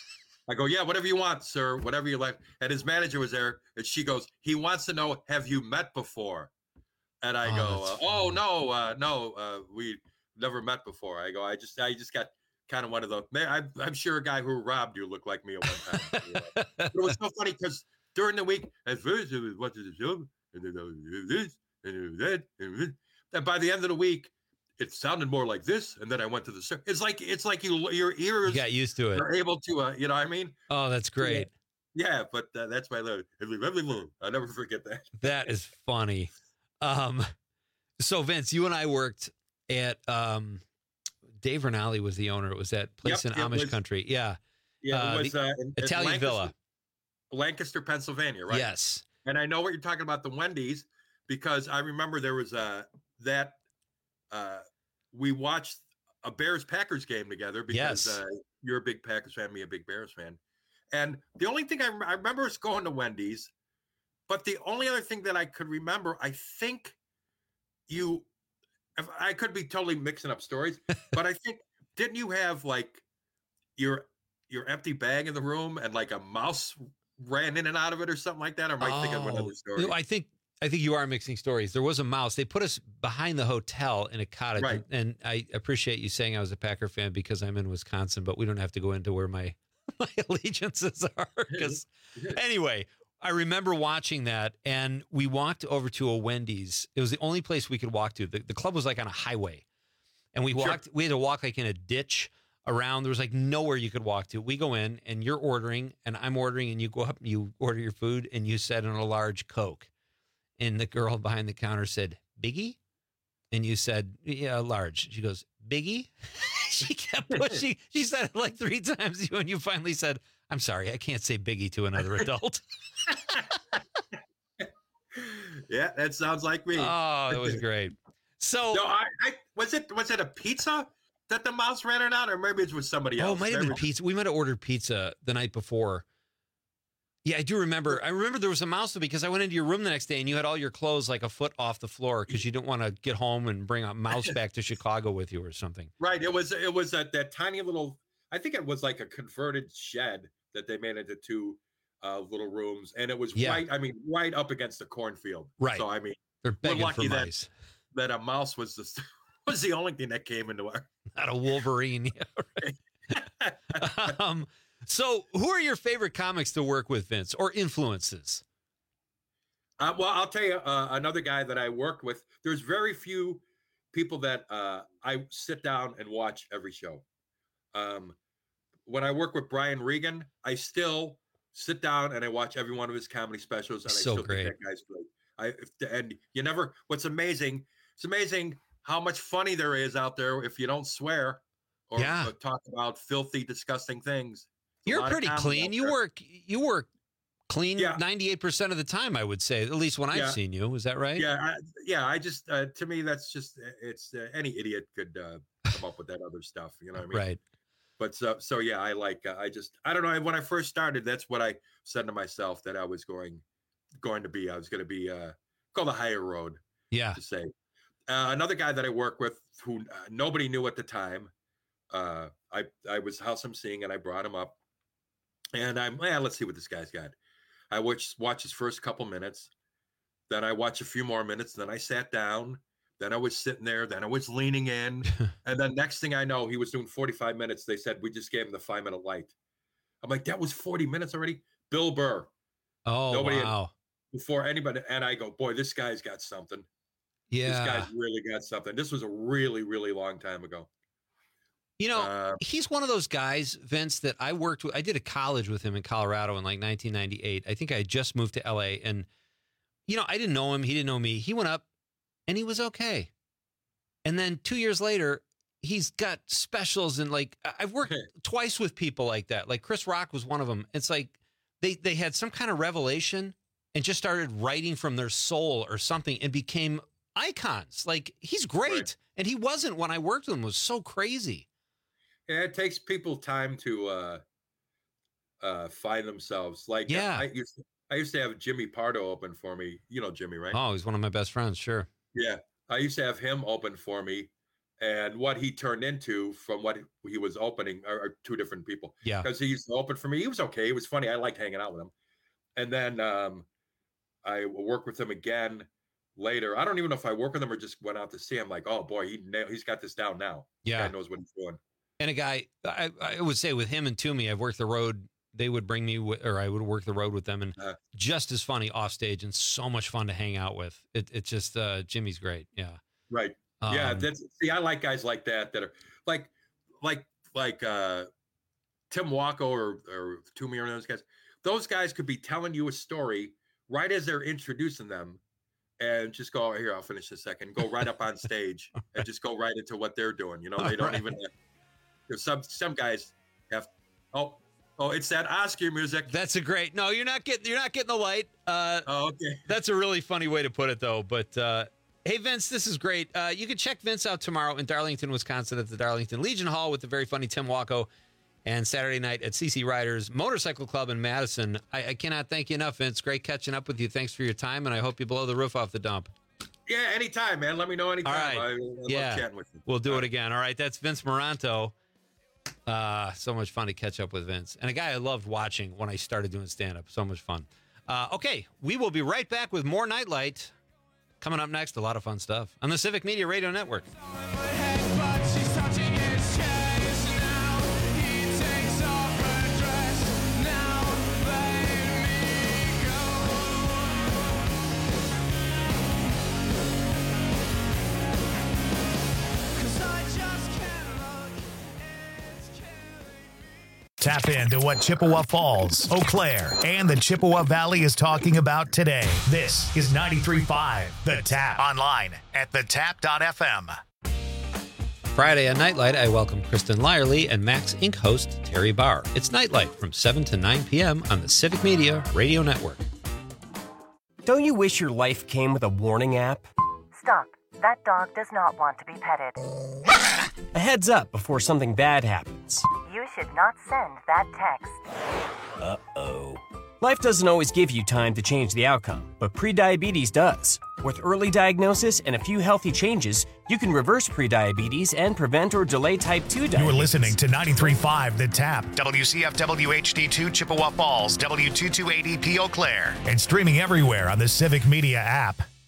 I go, yeah, whatever you want, sir, whatever you like. And his manager was there. And she goes, he wants to know, have you met before? And I oh, go, uh, oh, no, uh, no, uh, we never met before. I go, I just, I just got kind of one of the, man, I'm, I'm sure a guy who robbed you looked like me at one time. You know? But it was so funny because during the week, at first it was what did the show, and then this, and that, and by the end of the week, it sounded more like this. And then I went to the, it's like, it's like you, your ears you got used to it. Are able to, uh, you know what I mean? Oh, that's great. Yeah, yeah but uh, that's my love. I'll never forget that. That is funny. Um, so Vince, you and I worked at um, Dave Rinaldi was the owner. It was that place yep, in Amish was, country. Yeah. Yeah. It was uh, in, Italian Lancaster, Villa. Lancaster, Pennsylvania, right? Yes. And I know what you're talking about, the Wendy's, because I remember there was uh, that uh, we watched a Bears-Packers game together because yes. uh, you're a big Packers fan, me a big Bears fan. And the only thing I, I remember is going to Wendy's, but the only other thing that I could remember, I think you, if I could be totally mixing up stories, but I think, didn't you have like your your empty bag in the room and like a mouse ran in and out of it or something like that? Or am I oh, thinking of another story? I think I think you are mixing stories. There was a mouse. They put us behind the hotel in a cottage. Right. And I appreciate you saying I was a Packer fan because I'm in Wisconsin, but we don't have to go into where my, my allegiances are. Because anyway, I remember watching that, and we walked over to a Wendy's. It was the only place we could walk to. The, the club was like on a highway, and we walked. Sure. We had to walk like in a ditch around. There was like nowhere you could walk to. We go in, and you're ordering, and I'm ordering, and you go up, and you order your food, and you said in a large Coke, and the girl behind the counter said, "Biggie," and you said, "Yeah, large." She goes, "Biggie." She kept pushing. She said it like three times, and you finally said, "I'm sorry, I can't say Biggie to another adult." Yeah, that sounds like me. Oh, that was great. So, no, I, I was it was it a pizza that the mouse ran it out, or maybe it was somebody Oh, else. it might have been pizza. We might have ordered pizza the night before. Yeah, I do remember. I remember there was a mouse because I went into your room the next day and you had all your clothes like a foot off the floor because you didn't want to get home and bring a mouse back to Chicago with you or something. Right. It was it was that that tiny little. I think it was like a converted shed that they made into two uh, little rooms, and it was Yeah. right. I mean, right up against the cornfield. Right. So I mean, They're we're begging lucky for that mice. that a mouse was the was the only thing that came into our. Not a Wolverine. Yeah, right. um, so, who are your favorite comics to work with, Vince, or influences? Uh, well, I'll tell you uh, another guy that I worked with. There's very few people that uh, I sit down and watch every show. Um, when I work with Brian Regan, I still sit down and I watch every one of his comedy specials, and I So still great. think that guy's great. I if, and you never. What's amazing? It's amazing how much funny there is out there if you don't swear or, Yeah. or talk about filthy, disgusting things. There's a You're lot of pretty comedy clean. out You there. work. You work clean Yeah. ninety-eight percent of the time, I would say. At least when I've Yeah. seen you. Is that right? Yeah, I, yeah. I just uh, to me that's just it's uh, any idiot could uh, come up with that other stuff. You know what I mean? Right. But so so yeah, I like uh, I just I don't know. When I first started, that's what I said to myself that I was going going to be. I was going to be uh, called the higher road. Yeah. To say uh, another guy that I work with who uh, nobody knew at the time. Uh, I I was House I'm Seeing, and I brought him up, and I'm yeah. Let's see what this guy's got. I watched watch his first couple minutes, then I watched a few more minutes, then I sat down, then I was sitting there, then I was leaning in, and then next thing I know, he was doing forty-five minutes. They said we just gave him the five minute light. I'm like, that was forty minutes already. Bill Burr. Oh, Nobody had- wow. before anybody, and I go, boy, this guy's got something. Yeah. This guy's really got something. This was a really, really long time ago. You know, Uh, he's one of those guys, Vince, that I worked with. I did a college with him in Colorado in like nineteen ninety-eight. I think I had just moved to L A. And, you know, I didn't know him. He didn't know me. He went up and he was okay. And then two years later, he's got specials. And like, I- I've worked twice with people like that. Like Chris Rock was one of them. It's like they, they had some kind of revelation and just started writing from their soul or something and became icons. Like, he's great. Right. And he wasn't when I worked with him. It was so crazy. Yeah, it takes people time to uh, uh, find themselves. Like, Yeah. I used to, I used to have Jimmy Pardo open for me. You know Jimmy, right? Oh, he's one of my best friends. Sure. Yeah, I used to have him open for me, and what he turned into from what he was opening are, are two different people. Yeah. because he used to open for me. He was okay. He was funny. I liked hanging out with him. And then um, I worked with him again later. I don't even know if I worked with him or just went out to see him. Like, oh boy, he nailed, he's got this down now. Yeah. Guy knows what he's doing. And a guy, I, I would say with him and Toomey, I've worked the road. They would bring me, with, or I would work the road with them, and Uh, just as funny off stage and so much fun to hang out with. It, it's just uh, Jimmy's great. Yeah. Right. yeah. Um, That's see, I like guys like that that are like, like, like uh, Tim Wacko or or Toomey or those guys. Those guys could be telling you a story right as they're introducing them, and just go, here, I'll finish this second. Go right up on stage and just go right into what they're doing. You know, they don't Right. even. There's some some guys have. Oh, oh, it's that Oscar music. That's a great. No, you're not getting. You're not getting the light. Uh, oh, okay. That's a really funny way to put it, though. But uh, hey, Vince, this is great. Uh, you can check Vince out tomorrow in Darlington, Wisconsin, at the Darlington Legion Hall with the very funny Tim Wacko, and Saturday night at C C Riders Motorcycle Club in Madison. I, I cannot thank you enough, Vince. Great catching up with you. Thanks for your time, and I hope you blow the roof off the dump. Yeah, anytime, man. Let me know anytime. All right. I, I love Yeah. chatting with you. We'll do it again. All right, that's Vince Moranto. Uh, so much fun to catch up with Vince. And a guy I loved watching when I started doing stand-up. So much fun. Uh, okay, we will be right back with more Nightlight. Coming up next, a lot of fun stuff on the Civic Media Radio Network. Tap into what Chippewa Falls, Eau Claire, and the Chippewa Valley is talking about today. This is ninety-three point five The Tap. Online at the tap dot f m. Friday on Nightlight, I welcome Kristen Lyerly and Max Inc host Terry Barr. It's Nightlight from seven to nine p.m. on the Civic Media Radio Network. Don't you wish your life came with a warning app? Stop. That dog does not want to be petted. A heads up before something bad happens. You should not send that text. Uh-oh. Life doesn't always give you time to change the outcome, but prediabetes does. With early diagnosis and a few healthy changes, you can reverse prediabetes and prevent or delay type two diabetes. You're listening to ninety-three point five The Tap, W C F W H D two Chippewa Falls, W two two eight zero P Eau Claire, and streaming everywhere on the Civic Media app.